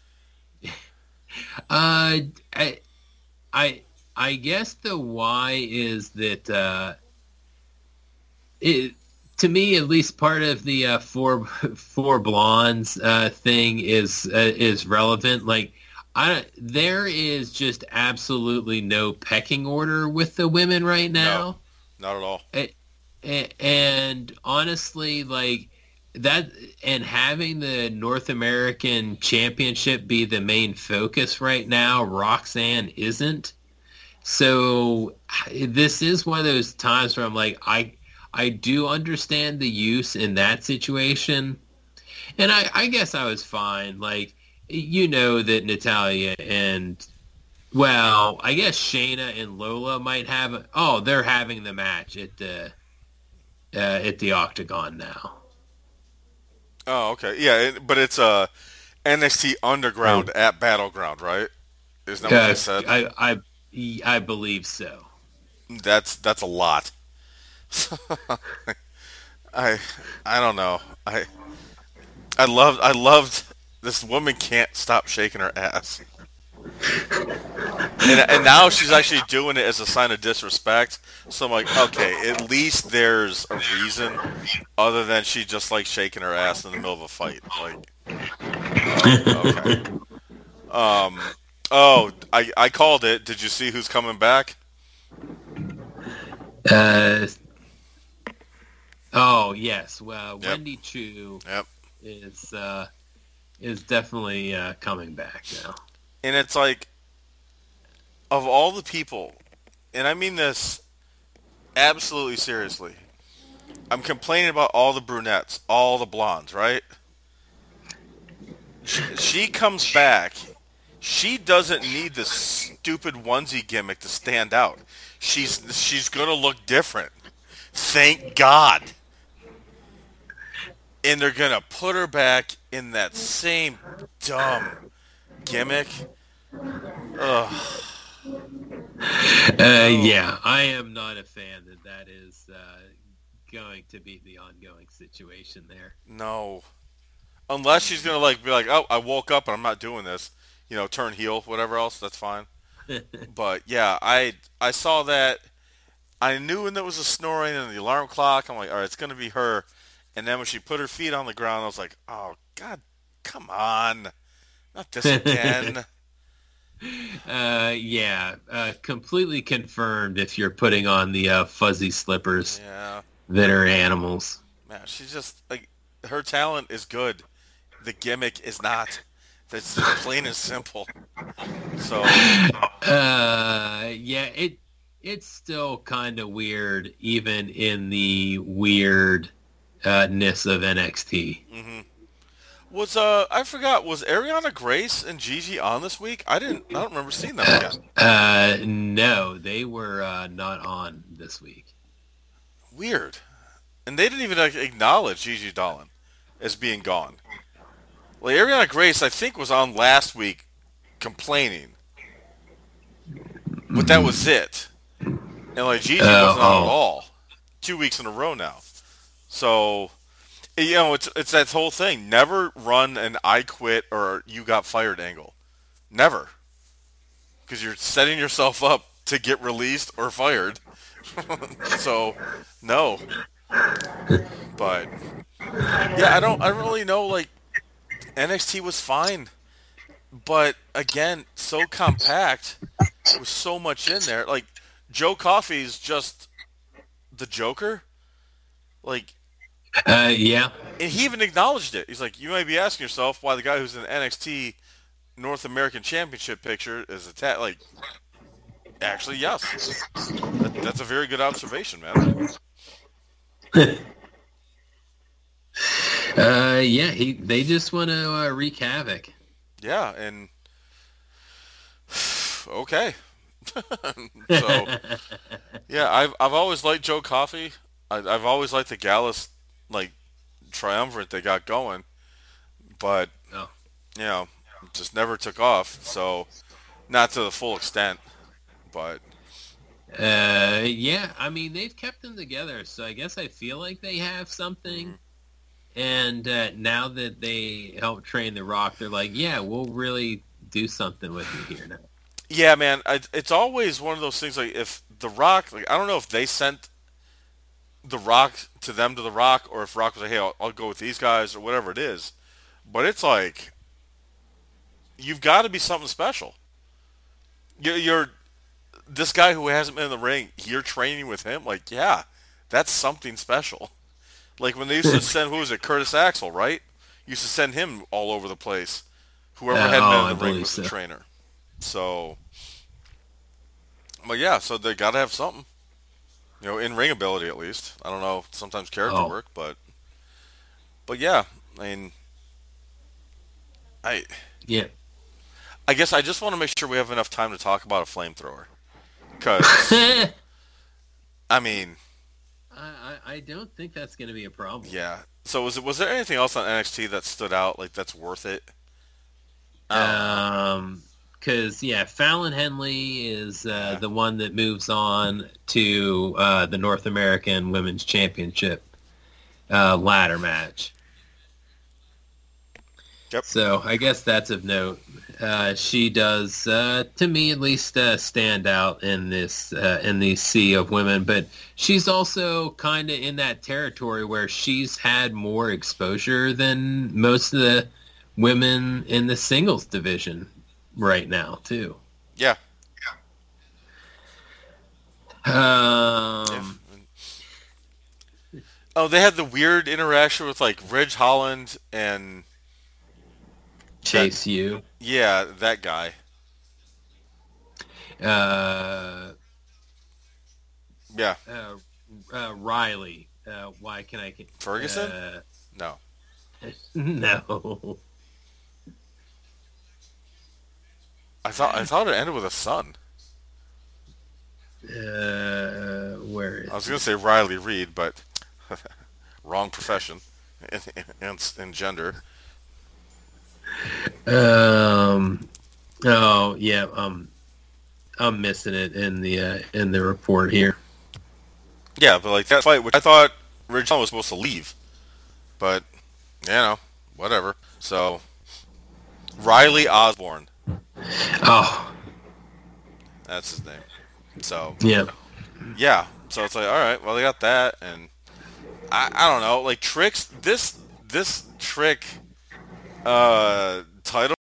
uh, I, I, I guess the why is that uh, it. To me, at least, part of the uh, four four blondes uh, thing is uh, is relevant. Like, I there is just absolutely no pecking order with the women right now. No, not at all. And, and honestly, like that, and having the North American Championship be the main focus right now, Roxanne isn't. So this is one of those times where I'm like, I. I do understand the use in that situation. And I, I guess I was fine. Like, you know that Natalya and, well, I guess Shayna and Lola might have, oh, they're having the match at the, uh, at the Octagon now. Oh, okay. Yeah, it, but it's uh, N X T Underground oh. at Battleground, right? Isn't that what uh, they said? I, I, I believe so. That's, that's a lot. I I don't know. I I loved I loved this woman can't stop shaking her ass. And and now she's actually doing it as a sign of disrespect. So I'm like, okay, at least there's a reason other than she just like shaking her ass in the middle of a fight. Like, okay. Um. Oh, I I called it. Did you see who's coming back? Uh. Oh yes, well, yep. Wendy Chu yep. is uh, is definitely uh, coming back now. And it's like, of all the people, and I mean this absolutely seriously, I'm complaining about all the brunettes, all the blondes, right? She, she comes back. She doesn't need this stupid onesie gimmick to stand out. She's she's gonna look different. Thank God. And they're going to put her back in that same dumb gimmick. Ugh. Uh, yeah, I am not a fan that that is uh, going to be the ongoing situation there. No. Unless she's going to like be like, oh, I woke up and I'm not doing this. You know, turn heel, whatever else, that's fine. But, yeah, I I saw that. I knew when there was a snoring and the alarm clock, I'm like, all right, it's going to be her. And then when she put her feet on the ground, I was like, oh, God, come on. Not this again. uh, yeah, uh, completely confirmed if you're putting on the uh, fuzzy slippers yeah. that are animals. Man, she's just, like, her talent is good. The gimmick is not. That's plain and simple. So. Uh, yeah, it it's still kind of weird, even in the weird... Uh, ness of N X T. Mm-hmm. Was uh I forgot was Ariana Grace and Gigi on this week? I didn't. I don't remember seeing them again. Uh, no, they were uh, not on this week. Weird, and they didn't even like, acknowledge Gigi Dolan as being gone. Well, Ariana Grace I think was on last week, complaining. but that was it. And like Gigi Uh, wasn't on at oh, all, two weeks in a row now. So you know, it's it's that whole thing. Never run an I quit or you got fired angle. Never, because you're setting yourself up to get released or fired. So no, but yeah, I don't I don't really know. Like N X T was fine, but again, so compact with so much in there. Like Joe Coffey's just the Joker. Like, uh, yeah. and he even acknowledged it. He's like, you may be asking yourself why the guy who's in the N X T North American Championship picture is attacked. Like, actually, yes, that, that's a very good observation, man. Uh, yeah, he. They just want to uh, wreak havoc. Yeah, and okay. So yeah, I've I've always liked Joe Coffey. I, I've always liked the Gallus like triumvirate they got going, but Oh. you know, just never took off. So not to the full extent, but Uh, yeah, I mean they've kept them together, so I guess I feel like they have something. mm, And uh, now that they help train The Rock, they're like, yeah, we'll really do something with you here now. yeah, man, I, it's always one of those things. Like if the Rock, like I don't know if they sent the Rock to them to the Rock, or if Rock was like, hey, I'll, I'll go with these guys or whatever it is. But it's like you've got to be something special. You're, you're this guy who hasn't been in the ring. You're training with him. Like, yeah, that's something special. Like when they used to send, who was it, Curtis Axel, right? Used to send him all over the place. Whoever Uh, hadn't oh, been I in the ring believe was the so. trainer. So, but yeah, so they got to have something. You know, in ring ability at least. I don't know, sometimes character Oh, work, but but yeah, I mean, I yeah. I guess I just want to make sure we have enough time to talk about a flamethrower, because I, I mean, I I don't think that's going to be a problem. yeah. So was it was there anything else on N X T that stood out like that's worth it? I don't know. Um, because yeah, Fallon Henley is uh, Yeah. the one that moves on to uh, the North American Women's Championship uh, ladder match. Yep. So I guess that's of note. Uh, she does, uh, to me at least, uh, stand out in this uh, in the sea of women. But she's also kind of in that territory where she's had more exposure than most of the women in the singles division right now, too. Yeah. Um, Yeah. Oh, they had the weird interaction with like Ridge Holland and Chase U. yeah, that guy. Uh, Yeah. uh, uh, Riley. Uh, why can I? Ferguson? Uh, No. no. I thought I thought it ended with a son. Uh, where is I was gonna say Riley Reed, but wrong profession and, and gender. Um. Oh yeah. Um. I'm missing it in the uh, in the report here. Yeah, but like that fight, which I thought Ridge Holland was supposed to leave, but you know, whatever. So Riley Osborne, Oh that's his name. So yeah. yeah, so it's like all right, well they got that, and I I don't know, like tricks. This this trick uh title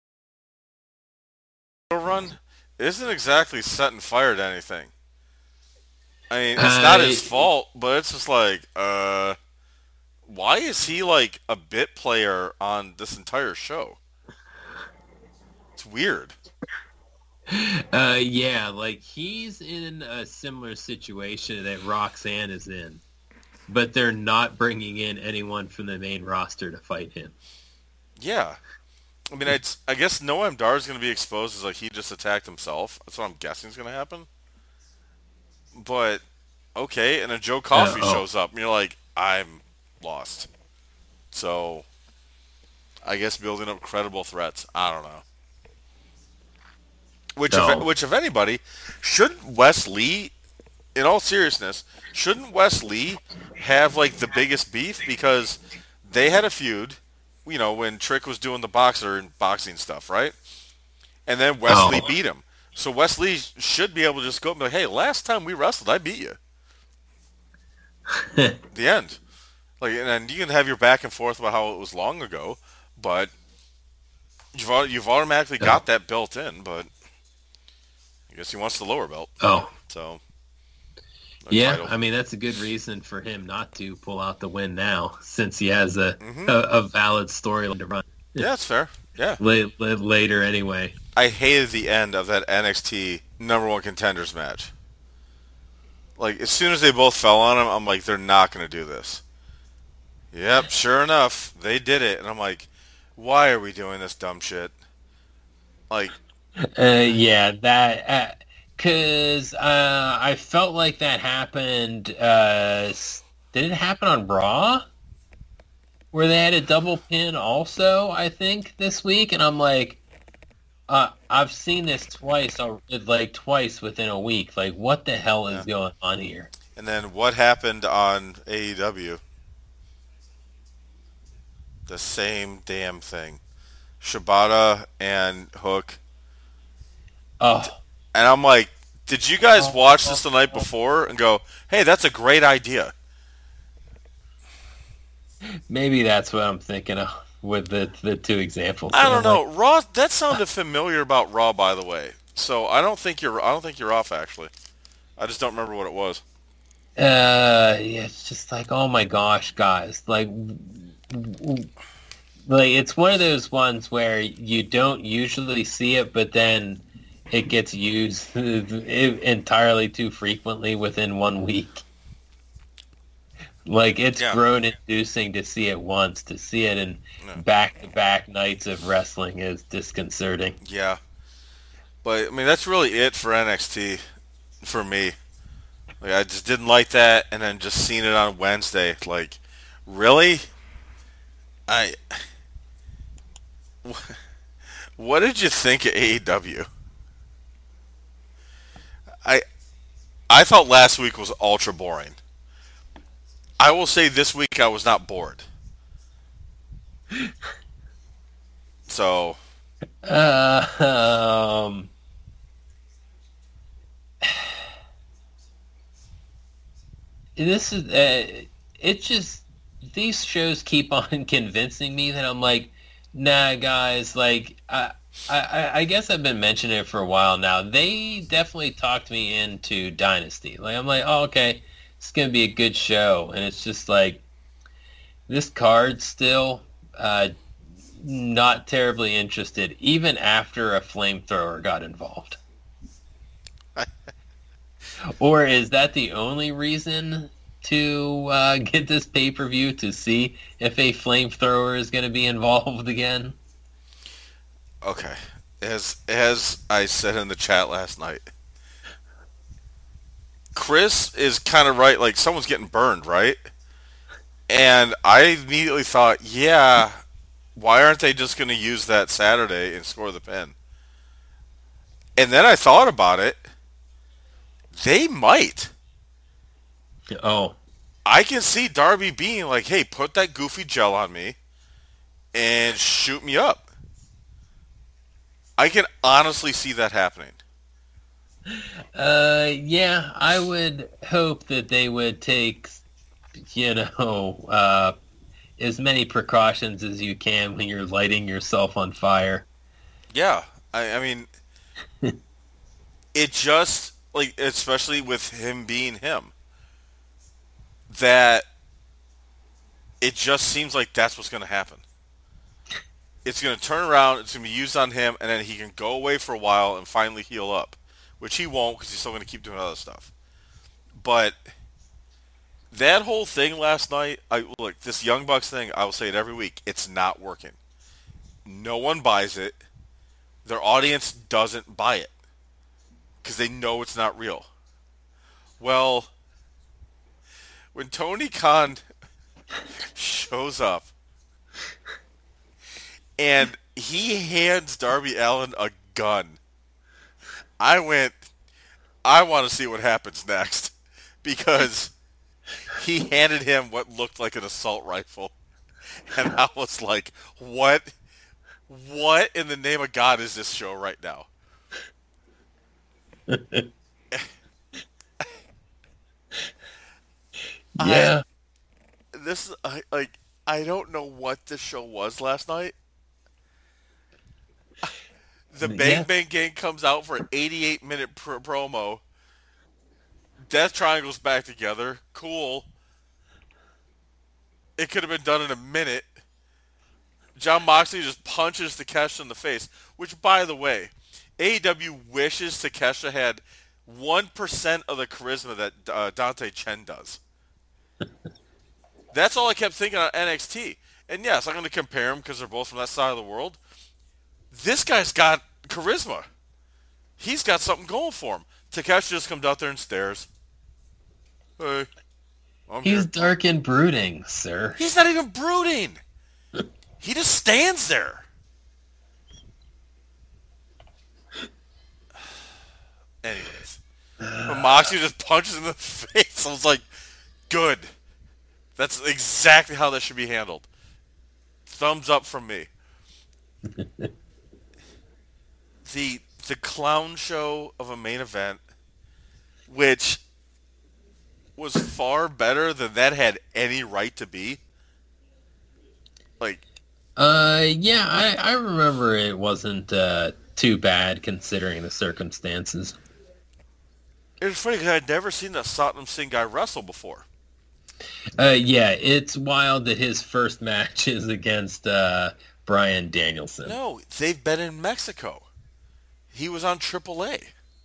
run isn't exactly setting fire to anything. I mean, it's not his I fault, but it's just like, uh, why is he like a bit player on this entire show? It's weird. uh yeah, like he's in a similar situation that Roxanne is in, but they're not bringing in anyone from the main roster to fight him. Yeah. I mean, it's, I guess Noam Dar is going to be exposed as like he just attacked himself. That's what I'm guessing is going to happen. But, okay, and then Joe Uh, Coffey oh, shows up, and you're like, I'm lost. So, I guess building up credible threats. I don't know. which if, No. which if anybody, shouldn't Wes Lee, in all seriousness, shouldn't Wes Lee have like the biggest beef because they had a feud, you know, when Trick was doing the boxer and boxing stuff, right? And then Wesley Oh. beat him. So Wesley should be able to just go and be like, hey, last time we wrestled, I beat you. The end. Like, and then you can have your back and forth about how it was long ago, but you've al- you've automatically got that built in. But I guess he wants the lower belt, Oh. so no Yeah, title. I mean that's a good reason for him not to pull out the win now, since he has a Mhm. a, a valid storyline to run Yeah, that's fair. Yeah, la- la- later anyway. I hated the end of that N X T number one contenders match. Like as soon as they both fell on him, I'm like, they're not going to do this. Yep, sure enough, they did it, and I'm like, why are we doing this dumb shit? Like, Uh, yeah, that because uh, I felt like that happened. Uh, s- did it happen on Raw, where they had a double pin also? I think this week, and I'm like, uh, I've seen this twice, al- like twice within a week. Like, what the hell is Yeah. going on here? and then what happened on A E W? The same damn thing. Shibata and Hook. Oh, And I'm like, did you guys watch this the night before and go, hey, that's a great idea? maybe that's what I'm thinking of with the the two examples. I And don't I'm know. like, Raw, that sounded familiar about Raw, by the way. So I don't think you're I don't think you're off, actually. I just don't remember what it was. Uh, yeah, it's just like, oh my gosh, guys, like, w- like it's one of those ones where you don't usually see it, but then it gets used entirely too frequently within one week. Like it's Yeah. grown inducing to see it once. To see it in Yeah. back-to-back nights of wrestling is disconcerting. Yeah. But, I mean, that's really it for N X T for me. Like, I just didn't like that, and then just seeing it on Wednesday. Like, really? I... What did you think of A E W? I I thought last week was ultra boring. I will say this week I was not bored. So, Uh, um, this is uh, it. Just these shows keep on convincing me that I'm like, nah, guys. Like, I, I, I guess I've been mentioning it for a while now. They definitely talked me into Dynasty. Like, I'm like, oh, okay, it's gonna be a good show, and it's just like this card still. Uh, not terribly interested, even after a flamethrower got involved. Or is that the only reason to uh, get this pay-per-view, to see if a flamethrower is going to be involved again? okay. As as I said in the chat last night, Chris is kind of right. Like, someone's getting burned, right? And I immediately thought, yeah, why aren't they just going to use that Saturday and score the pin? And then I thought about it. They might. Oh, I can see Darby being like, hey, put that goofy gel on me and shoot me up. I can honestly see that happening. uh, yeah, I would hope that they would take, you know, uh, as many precautions as you can when you're lighting yourself on fire. Yeah. I, I mean, it just, like, especially with him being him, that it just seems like that's what's going to happen. It's going to turn around, it's going to be used on him, and then he can go away for a while and finally heal up. Which he won't, because he's still going to keep doing other stuff. But that whole thing last night, I look, this Young Bucks thing, I will say it every week, it's not working. No one buys it. Their audience doesn't buy it. Because they know it's not real. Well, when Tony Khan shows up and he hands Darby Allin a gun I went, I want to see what happens next because he handed him what looked like an assault rifle. And I was like, what? What in the name of God is this show right now? Yeah. I, this I, like I don't know what this show was last night. The Bang Yeah. Bang Gang comes out for an eighty-eight minute pr- promo. Death Triangle's back together. Cool. It could have been done in a minute. John Moxley just punches Takeshita in the face. Which, by the way, A E W wishes Takeshita had one percent of the charisma that uh, Dante Chen does. That's all I kept thinking on N X T. And yes, I'm going to compare them because they're both from that side of the world. This guy's got charisma. He's got something going for him. Takeshi just comes out there and stares. Hey, I'm He's here. dark and brooding, sir. He's not even brooding. He just stands there. Anyways, when Moxley just punches him in the face, I was like, good. That's exactly how that should be handled. Thumbs up from me. the the clown show of a main event, which was far better than that had any right to be. Like, Uh, yeah, I, I remember it wasn't uh, too bad considering the circumstances. it was funny because I'd never seen that Satnam Singh guy wrestle before. Uh, yeah, it's wild that his first match is against uh, Bryan Danielson. No, they've been in Mexico. He was on triple A.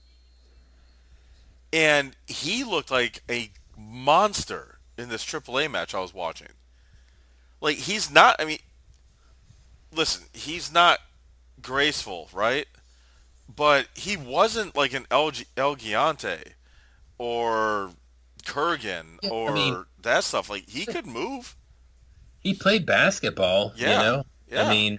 And he looked like a monster in this triple A match I was watching. Like, he's not, I mean, listen, he's not graceful, right? But he wasn't like an El, G- El Gigante or Kurgan Yeah, or I mean- that stuff. Like, he could move. He played basketball, Yeah, you know? yeah. I mean,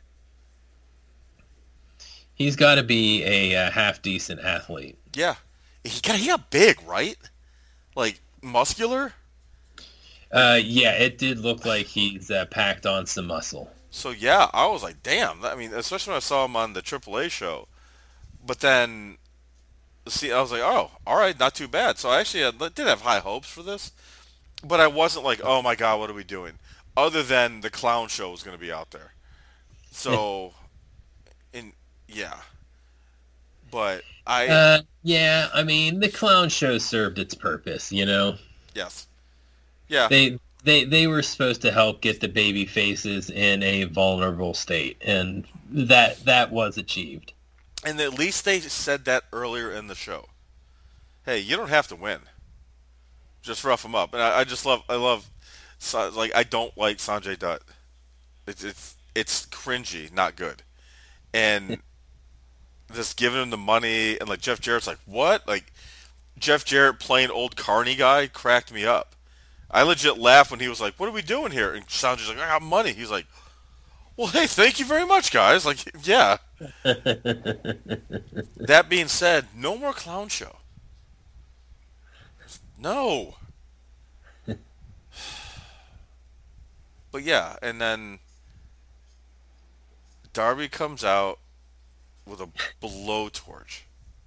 he's got to be a uh, half-decent athlete. Yeah. He got, he got big, right? Like, muscular? Uh, yeah, it did look like he's uh, packed on some muscle. So, yeah, I was like, damn. I mean, especially when I saw him on the triple A show. But then, see, I was like, oh, all right, not too bad. So I actually had, did have high hopes for this. But I wasn't like, oh, my God, what are we doing? Other than the clown show was going to be out there. So, in yeah. But I, Uh, yeah, I mean, the clown show served its purpose, you know? yes. Yeah. They they they were supposed to help get the baby faces in a vulnerable state, and that that was achieved. And at least they said that earlier in the show. Hey, you don't have to win. Just rough them up. And I, I just love, I love, Sa- like, I don't like Sanjay Dutt. It's, it's, it's cringy, not good. And just giving him the money, and like Jeff Jarrett's like, what? Like, Jeff Jarrett playing old Carney guy cracked me up. I legit laughed when he was like, what are we doing here? And Sanjay's like, I got money. He's like, well, hey, thank you very much, guys. Like, yeah. That being said, no more clown show. No. But yeah, and then Darby comes out with a blowtorch.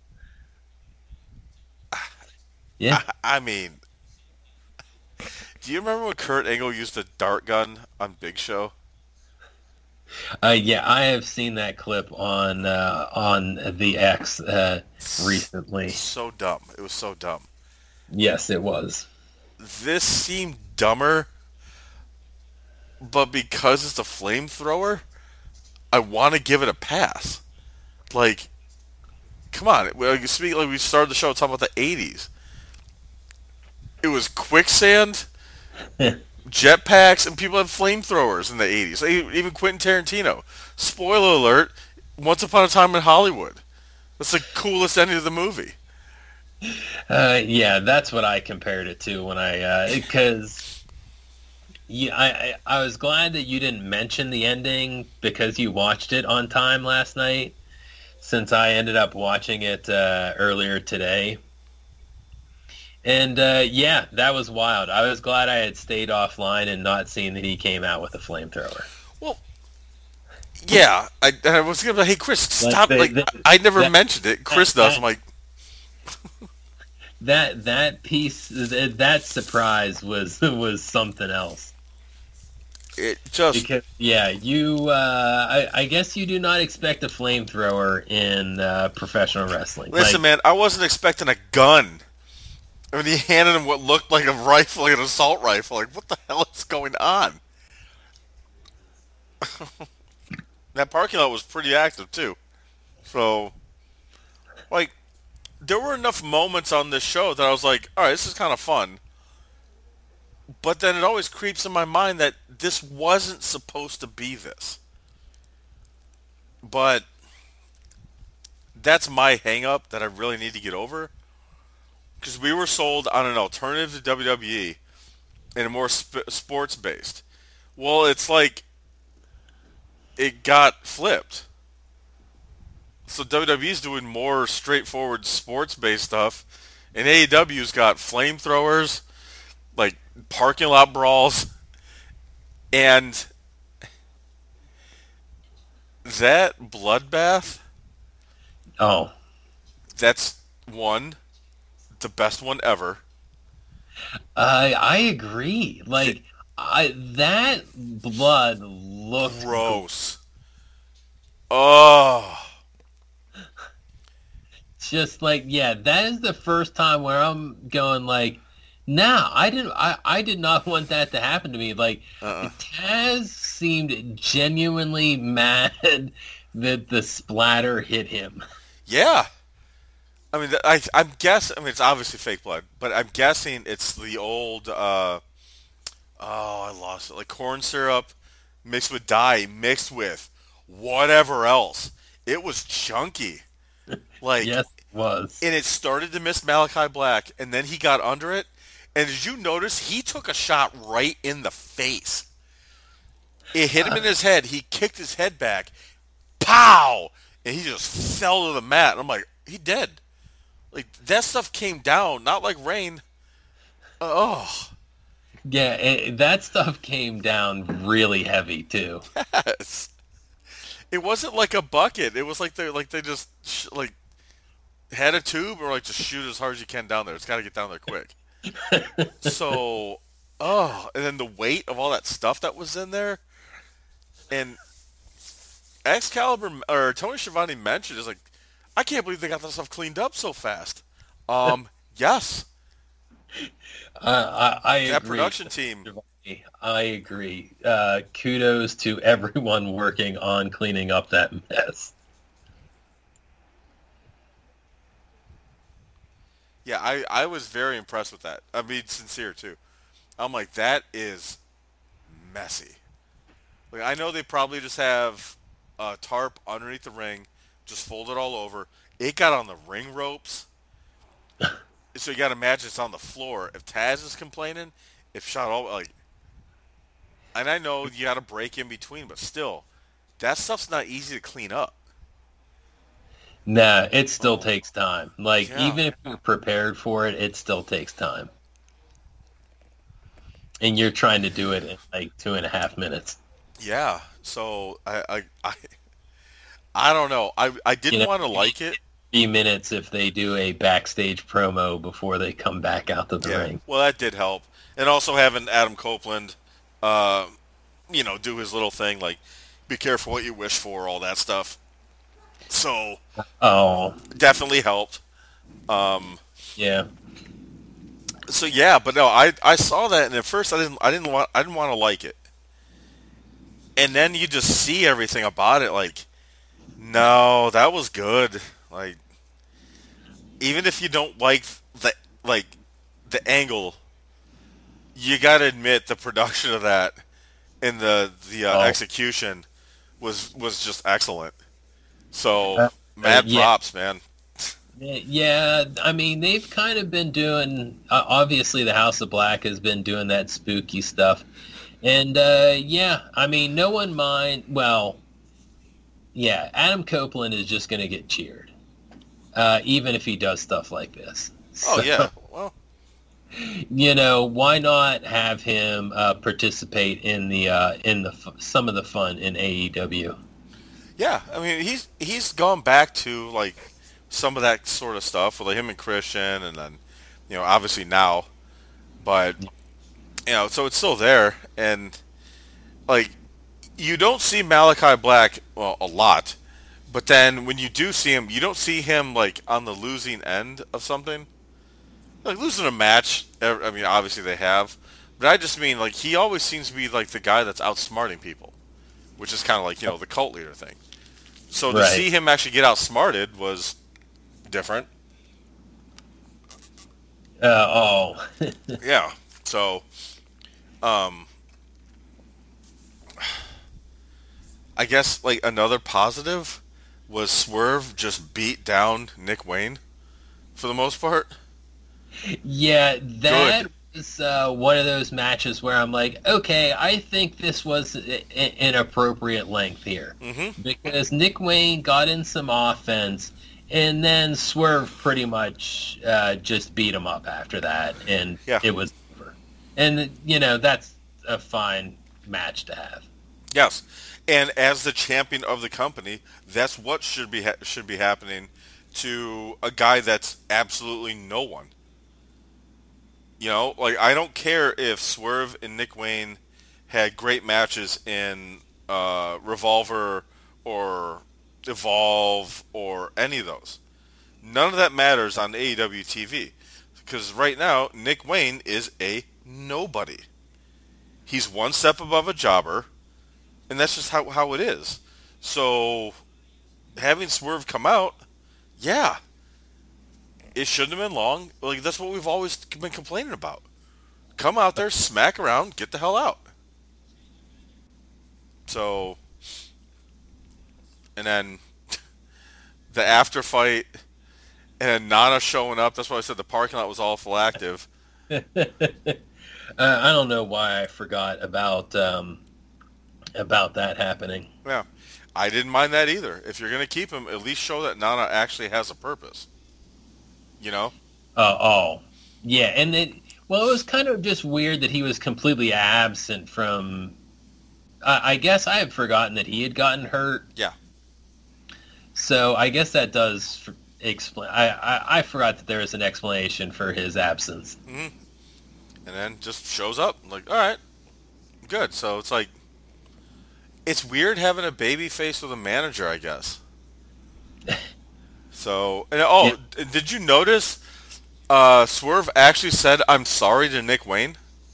Yeah. I, I mean, do you remember when Kurt Angle used a dart gun on Big Show? Uh, yeah, I have seen that clip on uh, on the X uh, recently. So dumb. It was so dumb. Yes, it was. This seemed dumber, but because it's a flamethrower, I want to give it a pass. Like, come on. We speak like we started the show talking about the eighties. It was quicksand, jetpacks, and people had flamethrowers in the eighties. Even Quentin Tarantino. Spoiler alert, Once Upon a Time in Hollywood. That's the coolest ending of the movie. Uh, yeah, that's what I compared it to when I because yeah, I, I I was glad that you didn't mention the ending because you watched it on time last night. since I ended up watching it uh, earlier today. And uh, yeah, that was wild. I was glad I had stayed offline and not seen that he came out with a flamethrower. Well, yeah, I, I was gonna be like, hey Chris, stop! Like, Like, the, the, I never that, mentioned it. Chris that, does. I'm like, that that piece, that, that surprise was was something else. it just Because yeah, you, uh, I, I guess you do not expect a flamethrower in uh, professional wrestling. listen, Like, man. I wasn't expecting a gun. I mean, he handed him what looked like a rifle, like an assault rifle. Like, what the hell is going on? That parking lot was pretty active too. So, like, there were enough moments on this show that I was like, all right, this is kind of fun. But then it always creeps in my mind that this wasn't supposed to be this. But that's my hang up that I really need to get over. Because we were sold on an alternative to W W E and a more sp- sports based. Well, it's like it got flipped. So W W E's doing more straightforward sports based stuff, and A E W's got flamethrowers, like parking lot brawls, and that bloodbath. oh, That's one, the best one ever. I I agree. Like, I that blood looked Gross. Oh. just like, yeah, that is the first time where I'm going like, nah, I didn't, I, I did not want that to happen to me. Like, Uh-uh. Taz seemed genuinely mad that the splatter hit him. Yeah. I mean, I, I'm guessing, I mean, it's obviously fake blood, but I'm guessing it's the old, uh, oh, I lost it, like corn syrup mixed with dye, mixed with whatever else. It was chunky. Like, Yes, it was. and it started to miss Malachi Black, and then he got under it. And did you notice he took a shot right in the face? It hit him in his head. He kicked his head back. Pow! And he just fell to the mat. And I'm like, he dead. Like, that stuff came down, not like rain. Oh, Yeah, it, that stuff came down really heavy too. yes. It wasn't like a bucket. It was like they like they just sh- like had a tube or like just shoot as hard as you can down there. It's got to get down there quick. So, oh, and then the weight of all that stuff that was in there, and Excalibur or Tony Schiavone mentioned is like, I can't believe they got that stuff cleaned up so fast. Um, yes, Uh, I, I that agree. production team. I agree. Uh, kudos to everyone working on cleaning up that mess. Yeah, I, I was very impressed with that. I mean, sincere too. I'm like, that is messy. Like, I know they probably just have a tarp underneath the ring, just fold it all over. It got on the ring ropes. So you got to imagine it's on the floor. If Taz is complaining, if shot all like, and I know you got to break in between, but still, that stuff's not easy to clean up. Nah, it still takes time. Like, Yeah. even if you're prepared for it, it still takes time. And you're trying to do it in like two and a half minutes. Yeah. So I I I, I don't know. I I didn't You know, want to like it. Three minutes if they do a backstage promo before they come back out to the Yeah. ring. Well, that did help, and also having Adam Copeland, uh, you know, do his little thing like, be careful what you wish for, all that stuff. So Oh, definitely helped. Um, yeah. so yeah, but no, I I saw that, and at first I didn't I didn't want I didn't want to like it, and then you just see everything about it. Like, no, that was good. Like, even if you don't like the like the angle, you gotta admit the production of that and the the uh, Oh. execution was was just excellent. So Uh, mad yeah. props, man. Yeah, I mean, they've kind of been doing, uh, obviously the House of Black has been doing that spooky stuff. And, uh, yeah, I mean, no one mind, well, yeah, Adam Copeland is just going to get cheered, uh, even if he does stuff like this. Oh So, yeah, well, you know, why not have him uh, participate in the uh, in the f- some of the fun in A E W? yeah. I mean, he's he's gone back to like some of that sort of stuff with like him and Christian, and then you know obviously now, but you know so it's still there, and like you don't see Malachi Black well a lot, but then when you do see him, you don't see him like on the losing end of something. Like losing a match, I mean, obviously they have, but I just mean like he always seems to be like the guy that's outsmarting people, which is kind of like you know the cult leader thing. So to Right. see him actually get outsmarted was different. Uh, oh, Yeah. So, um, I guess like another positive was Swerve just beat down Nick Wayne for the most part. yeah, that Good. was uh, one of those matches where I'm like, okay, I think this was a- a- an appropriate length here Mm-hmm. because Nick Wayne got in some offense, and then Swerve pretty much uh, just beat him up after that, and Yeah. it was over. And you know that's a fine match to have. Yes. And as the champion of the company, that's what should be ha- should be happening to a guy that's absolutely no one. You know, like I don't care if Swerve and Nick Wayne had great matches in uh, Revolver or Evolve or any of those. None of that matters on A E W T V because right now Nick Wayne is a nobody. He's one step above a jobber, and that's just how how it is. So having Swerve come out, yeah, it shouldn't have been long. Like that's what we've always been complaining about. Come out there, smack around, get the hell out. So, and then the after fight and Nana showing up. That's why I said the parking lot was all full active. uh, I don't know why I forgot about um, about that happening. Yeah, I didn't mind that either. If you're gonna keep him, at least show that Nana actually has a purpose. You know? Uh, oh, yeah, and it well, it was kind of just weird that he was completely absent from. I I guess I had forgotten that he had gotten hurt. Yeah. So I guess that does f- explain. I, I I forgot that there was an explanation for his absence. hmm And then just shows up. Like, all right, good. So it's like, it's weird having a baby face with a manager, I guess. So, and oh, Yeah. did you notice uh, Swerve actually said, I'm sorry to Nick Wayne?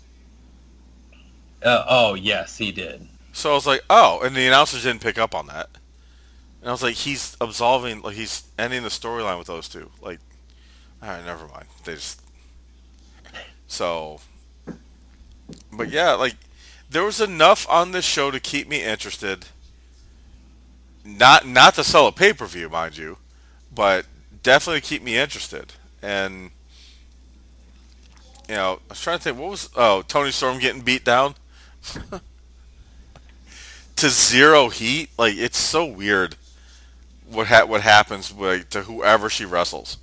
Uh, oh yes, he did. So I was like, oh, and the announcers didn't pick up on that. And I was like, he's absolving, like he's ending the storyline with those two. Like, all right, never mind. They just so, but yeah, like there was enough on this show to keep me interested. Not not to sell a pay per view, mind you, but definitely keep me interested. And you know, I was trying to think, what was oh Tony Storm getting beat down to zero heat? Like it's so weird what ha- what happens like, to whoever she wrestles.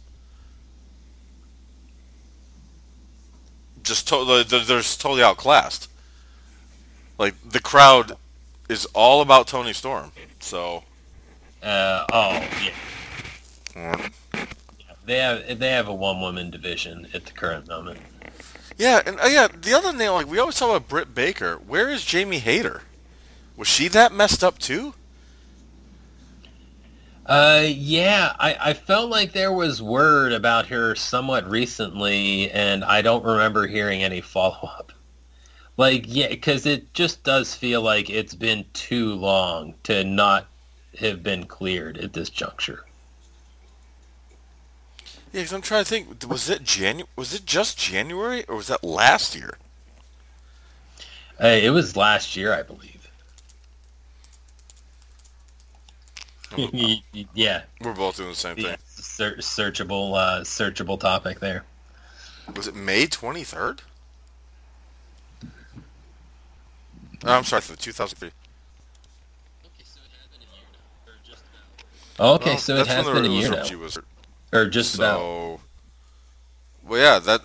Just to- they're, they're just totally outclassed. Like the crowd is all about Tony Storm. So Uh, oh yeah, yeah, they have they have a one woman division at the current moment. yeah and uh, yeah, the other thing, like we always talk about Britt Baker. Where is Jamie Hayter? Was she that messed up too? Uh, yeah, I, I felt like there was word about her somewhat recently, and I don't remember hearing any follow-up. Like, yeah, because it just does feel like it's been too long to not have been cleared at this juncture. Yeah, because I'm trying to think. Was it Janu- Was it just January, or was that last year? Uh, it was last year, I believe. Yeah, We're both doing the same yeah, thing. ser- searchable, uh, searchable topic there. Was it May twenty-third? Oh, I'm sorry, for two thousand three. Okay, so it has been a year now, or just Oh, okay, Well, so it that's when has the, been a it was year when now, she was hurt. or just about. So, well, yeah, that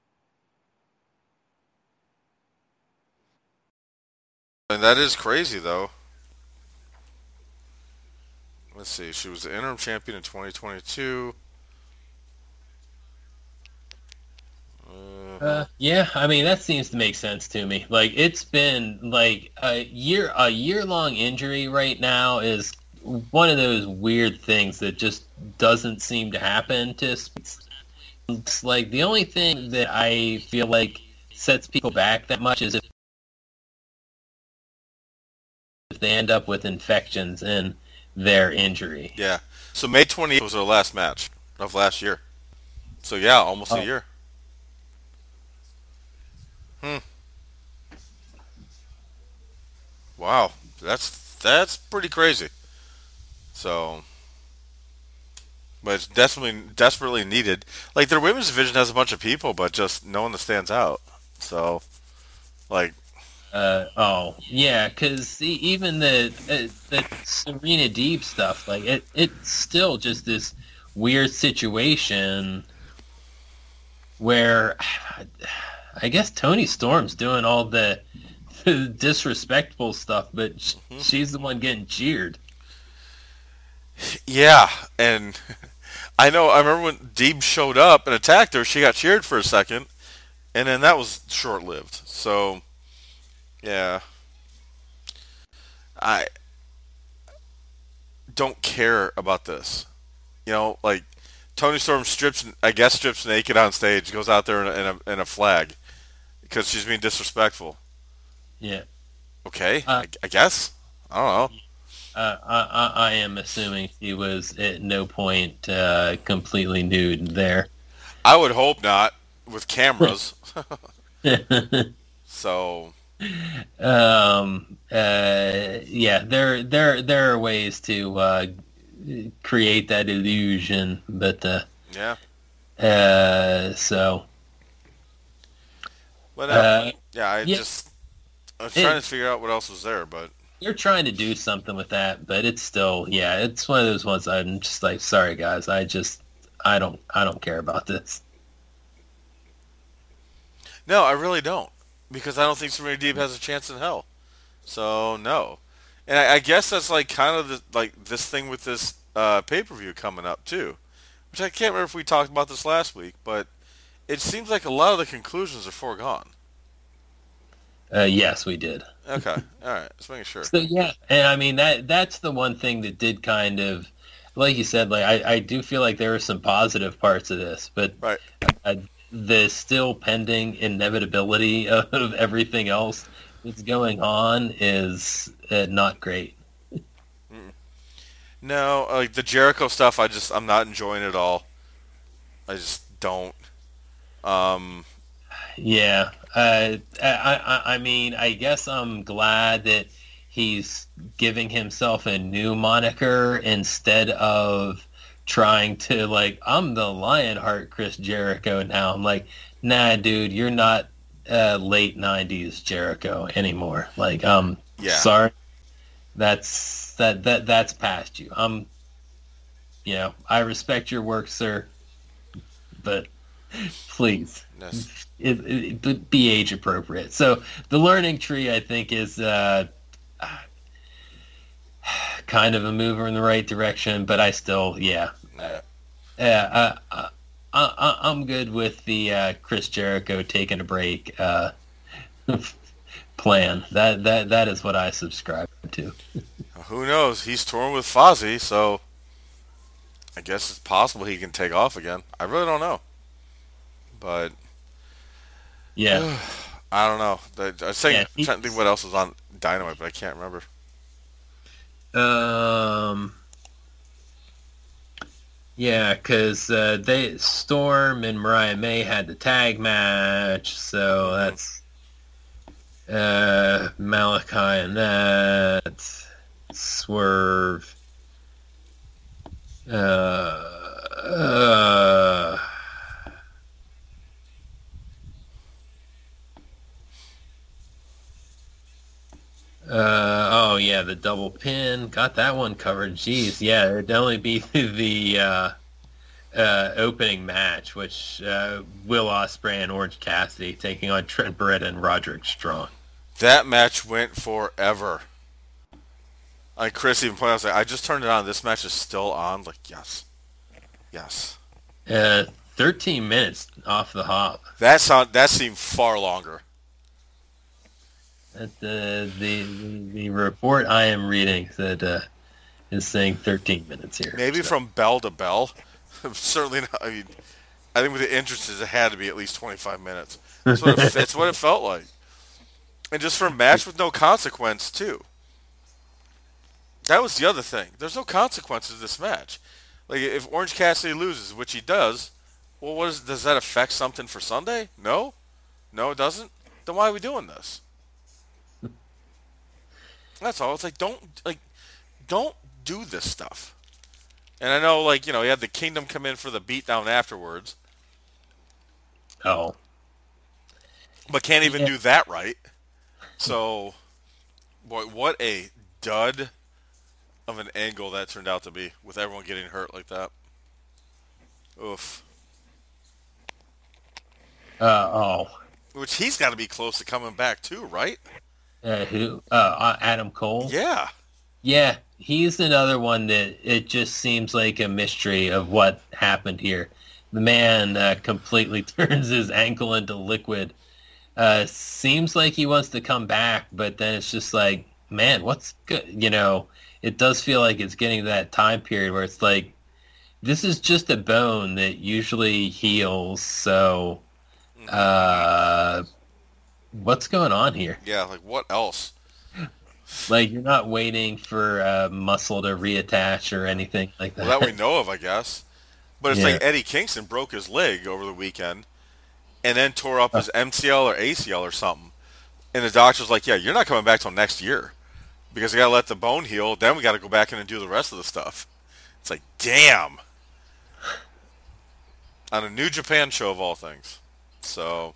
and that is crazy though. Let's see. She was the interim champion in twenty twenty-two. Uh-huh. Uh, yeah, I mean that seems to make sense to me. Like it's been like a year, a year-long injury right now is one of those weird things that just doesn't seem to happen to. It's like the only thing that I feel like sets people back that much is if they end up with infections in their injury. Yeah. So May twenty-eighth was her last match of last year. So yeah, almost a Oh, year. Hmm. Wow. That's that's pretty crazy. So, but it's desperately desperately needed. Like their women's division has a bunch of people, but just no one that stands out. So, like, uh, oh, yeah, because even the uh, the Serena Deeb stuff, like it, it's still just this weird situation where I guess Tony Storm's doing all the, the disrespectful stuff, but sh- hmm. she's the one getting cheered. Yeah, and I know. I remember when Deeb showed up and attacked her, she got cheered for a second, and then that was short lived. So, yeah, I don't care about this. You know, like Tony Storm strips, I guess, strips naked on stage, goes out there in a, in a, in a flag because she's being disrespectful. Yeah. Okay, Uh, I, I guess. I don't know. uh, I, I, I am assuming she was at no point uh, completely nude there. I would hope not with cameras. So, um, uh, yeah, there, there, there are ways to uh, create that illusion, but uh, yeah. uh, so But no. uh, Yeah, I yeah, just I was trying it, to figure out what else was there, but they're trying to do something with that, but it's still, yeah, it's one of those ones I'm just like, sorry guys, I just, I don't, I don't care about this. no, I really don't because I don't think Serena Deeb has a chance in hell. So no, and I, I guess that's like kind of the, like this thing with this uh, pay per view coming up too, which I can't remember if we talked about this last week, but it seems like a lot of the conclusions are foregone. Uh, yes, we did. Okay, all right, just making sure. So yeah, and I mean that that's the one thing that did kind of, like you said, like I, I do feel like there are some positive parts of this, but Right. uh, the still pending inevitability of, of everything else that's going on is uh, not great. Mm. No, like the Jericho stuff, I just I'm not enjoying it all. I just don't. Um, Yeah, uh, I, I I mean I guess I'm glad that he's giving himself a new moniker instead of trying to like I'm the Lionheart Chris Jericho now. I'm like, nah, dude, you're not uh, late nineties Jericho anymore. Like, um, yeah. sorry, that's that that that's past you. I'm, you know, I respect your work, sir, but please. Yes. It, it, it, be age appropriate. So the learning tree, I think, is uh, kind of a mover in the right direction, but I still, yeah, Yeah. yeah, uh, I, I, I'm good with the uh, Chris Jericho taking a break uh, plan. That that that is what I subscribe to. Who knows? He's touring with Fozzy, so I guess it's possible he can take off again. I really don't know, but Yeah, I don't know. I was saying, yeah. I'm trying to think He's, what else was on Dynamite, but I can't remember. um, yeah, because uh, they Storm and Mariah May had the tag match, so Hmm. that's uh, Malachi and that Swerve. Uh, uh, uh, oh yeah, the double pin. Got that one covered. Jeez, yeah, it'd only be the uh, uh, opening match, which uh, Will Ospreay and Orange Cassidy taking on Trent Beretta and Roderick Strong. That match went forever. Like Chris even pointed out, I was like, I just turned it on. This match is still on. Like, yes. Yes. Uh, thirteen minutes off the hop. That sound, that seemed far longer. That, the, the the report I am reading said uh, is saying thirteen minutes here. Maybe so. from bell to bell. Certainly not. I mean, I think with the entrances, it had to be at least twenty-five minutes. That's what it, it's what it felt like. And just for a match with no consequence, too. That was the other thing. There's no consequences to this match. Like, if Orange Cassidy loses, which he does, well, what is, does that affect something for Sunday? No? No, it doesn't? Then why are we doing this? That's all. It's like, don't, like, don't do this stuff. And I know, like, you know, you had the Kingdom come in for the beatdown afterwards. Oh. But can't even yeah. do that right. So, boy, what a dud of an angle that turned out to be, with everyone getting hurt like that. Oof. Uh, oh. Which he's got to be close to coming back too, right? Uh, who? Uh, Adam Cole? Yeah. Yeah, he's another one that it just seems like a mystery of what happened here. The man uh, completely turns his ankle into liquid. Uh, seems like he wants to come back, but then it's just like, man, what's good? You know, it does feel like it's getting to that time period where it's like, this is just a bone that usually heals, so uh, what's going on here? Yeah, like what else? Like, you're not waiting for uh, muscle to reattach or anything like that. Well, that we know of, I guess. But it's yeah. like Eddie Kingston broke his leg over the weekend and then tore up his M C L or A C L or something. And the doctor's like, yeah, you're not coming back till next year because we got to let the bone heal. Then we got to go back in and do the rest of the stuff. It's like, damn. On a New Japan show of all things. So,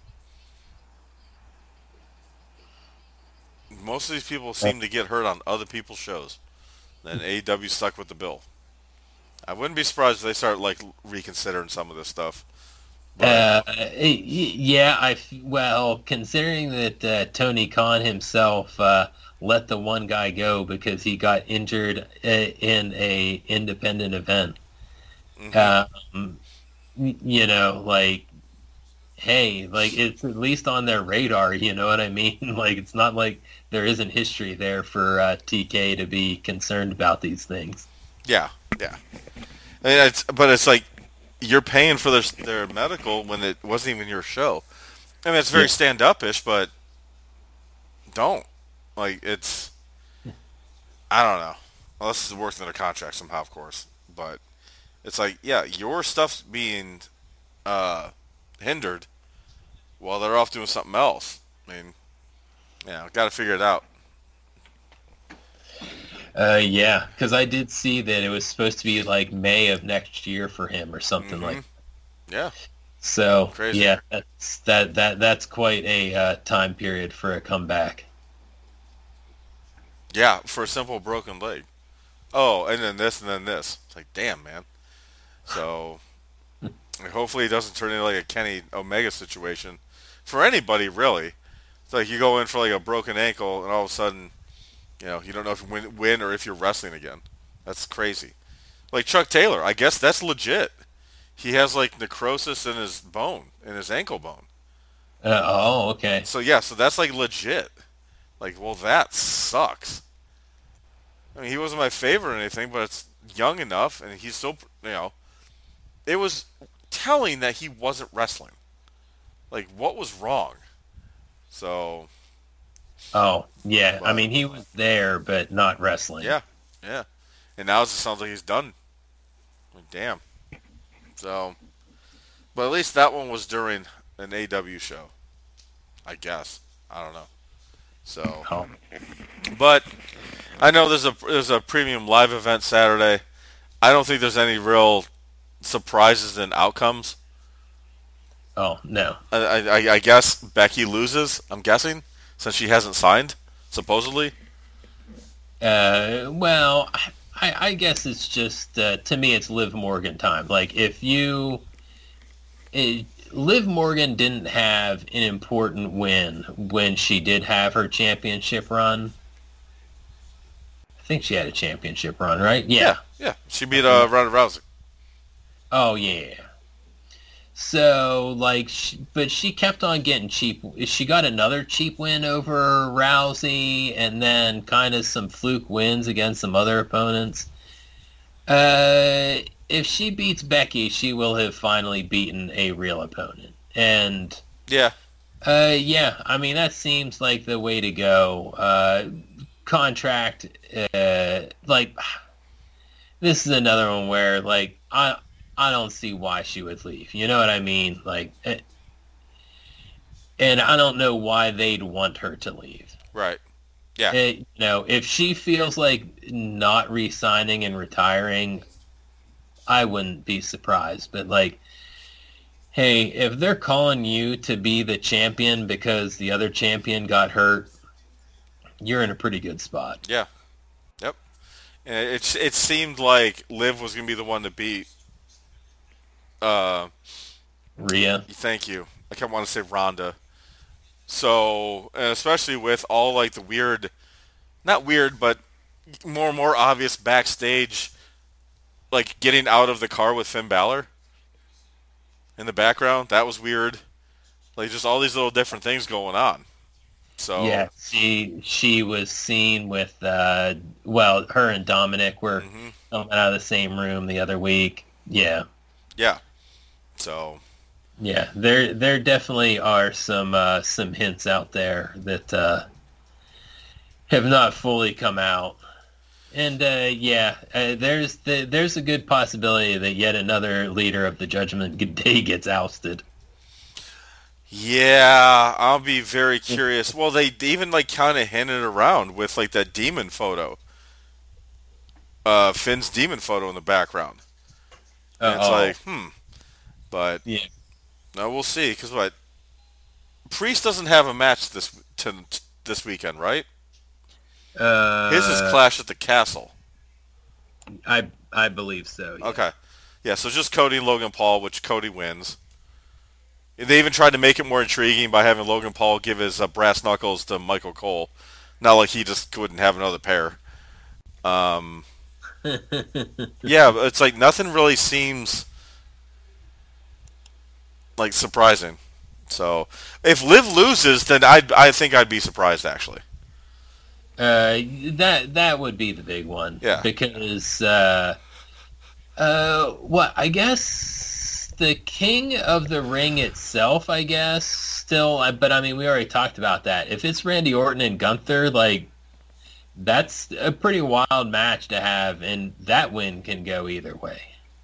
most of these people seem to get hurt on other people's shows. Then A E W stuck with the bill. I wouldn't be surprised if they start like reconsidering some of this stuff. Uh, yeah, I well, considering that uh, Tony Khan himself uh, let the one guy go because he got injured in a independent event. Mm-hmm. Um, you know, like, hey, like it's at least on their radar. You know what I mean? Like, it's not like there isn't history there for uh, T K to be concerned about these things. Yeah, yeah. I mean, it's but it's like you're paying for their their medical when it wasn't even your show. I mean, it's very yeah. stand-up-ish, but don't. Like, it's... I don't know. Unless it's worth in a contract somehow, of course. But it's like, yeah, your stuff's being uh, hindered while they're off doing something else. I mean, yeah, got to figure it out. Uh, yeah, because I did see that it was supposed to be like May of next year for him or something mm-hmm. like that. Yeah. So, Crazy. yeah, that's, that, that, that's quite a uh, time period for a comeback. Yeah, for a simple broken leg. Oh, and then this and then this. It's like, damn, man. So, hopefully it doesn't turn into like a Kenny Omega situation. For anybody, really. It's like you go in for like a broken ankle and all of a sudden... You know, you don't know if you win, win or if you're wrestling again. That's crazy. Like Chuck Taylor, I guess that's legit. He has like necrosis in his bone, in his ankle bone. Uh, oh, okay. So yeah, so that's like legit. Like, well, that sucks. I mean, he wasn't my favorite or anything, but it's young enough, and he's still, you know, it was telling that he wasn't wrestling. Like, what was wrong? So... Oh, yeah. But, I mean, he was there, but not wrestling. Yeah, yeah. And now it sounds like he's done. Like, damn. So, but at least that one was during an A E W show. I guess. I don't know. So, oh. But I know there's a there's a premium live event Saturday. I don't think there's any real surprises in outcomes. Oh, no. I, I, I guess Becky loses, I'm guessing. Since she hasn't signed, supposedly. Uh, well, I, I guess it's just uh, to me it's Liv Morgan time. Like if you, it, Liv Morgan didn't have an important win when she did have her championship run. I think she had a championship run, right? Yeah. Yeah, yeah. She beat uh, Ronda Rousey. Oh yeah. So like, she, but she kept on getting cheap. She got another cheap win over Rousey, and then kind of some fluke wins against some other opponents. Uh, if she beats Becky, she will have finally beaten a real opponent. And Yeah. uh, yeah, I mean that seems like the way to go. Uh, contract, uh, like this is another one where like I. I don't see why she would leave. You know what I mean? Like, and I don't know why they'd want her to leave. Right. Yeah. It, you know, if she feels like not re-signing and retiring, I wouldn't be surprised. But like, hey, if they're calling you to be the champion because the other champion got hurt, you're in a pretty good spot. Yeah. Yep. And it it seemed like Liv was going to be the one to beat. Uh, Rhea. Thank you. I kept wanting to say Ronda. So, and especially with all like the weird, not weird, but more and more obvious backstage, like getting out of the car with Finn Balor in the background. That was weird. Like just all these little different things going on. So yeah, she she was seen with uh, well, her and Dominic were mm-hmm. coming out of the same room the other week. Yeah. Yeah. So, yeah, there there definitely are some uh, some hints out there that uh, have not fully come out, and uh, yeah, uh, there's the, there's a good possibility that yet another leader of the Judgment Day gets ousted. Yeah, I'll be very curious. Well, they even like kind of hinted around with like that demon photo, uh, Finn's demon photo in the background. And it's Uh-oh. like, hmm. But yeah, no, we'll see. Because what? Priest doesn't have a match this to, this weekend, right? uh, His is Clash at the Castle. I I believe so. Yeah. Okay, yeah. So just Cody and Logan Paul, which Cody wins. They even tried to make it more intriguing by having Logan Paul give his uh, brass knuckles to Michael Cole. Not like he just couldn't have another pair. Um, yeah, but it's like nothing really seems like surprising. So if Liv loses, then I I think I'd be surprised actually. Uh, that that would be the big one. Yeah. Because uh, uh, what I guess the King of the Ring itself, I guess still, but I mean we already talked about that. If it's Randy Orton and Gunther, like that's a pretty wild match to have, and that win can go either way.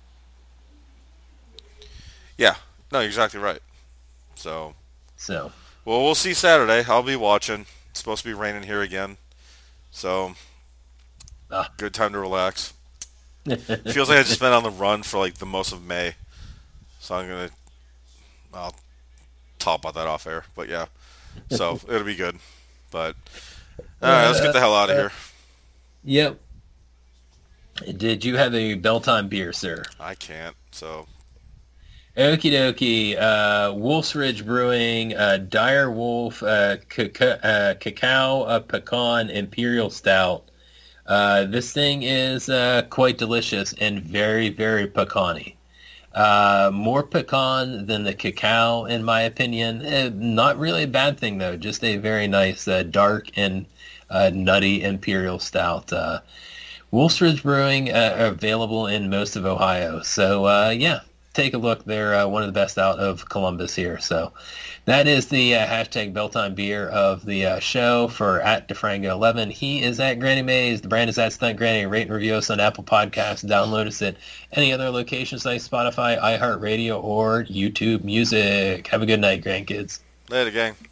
Yeah. No, you're exactly right. So, So, well, we'll see Saturday. I'll be watching. It's supposed to be raining here again. So, uh. good time to relax. Feels like I just been on the run for like the most of May. So I'm going to, I'll talk about that off air. But yeah, so it'll be good. But, all right, let's get the hell out of here. Yep. Did you have a Bell-Time beer, sir? I can't, so... Okie dokie. Uh, Wolf's Ridge Brewing, uh, Dire Wolf, uh, Cacao, uh, Cacao uh, Pecan Imperial Stout. Uh, this thing is uh, quite delicious and very, very pecan-y. Uh, more pecan than the cacao, in my opinion. Eh, not really a bad thing, though. Just a very nice, uh, dark and uh, nutty Imperial Stout. Uh, Wolf's Ridge Brewing uh, are available in most of Ohio. So, uh, yeah. Take a look. They're uh, one of the best out of Columbus here. So that is the uh, hashtag Bell-Time beer of the uh, show for at DeFrango eleven. He is at Granny Mays. The brand is at Stunt Granny. Rate and review us on Apple Podcasts. Download us at any other locations like Spotify, iHeartRadio, or YouTube Music. Have a good night, grandkids. Later, gang.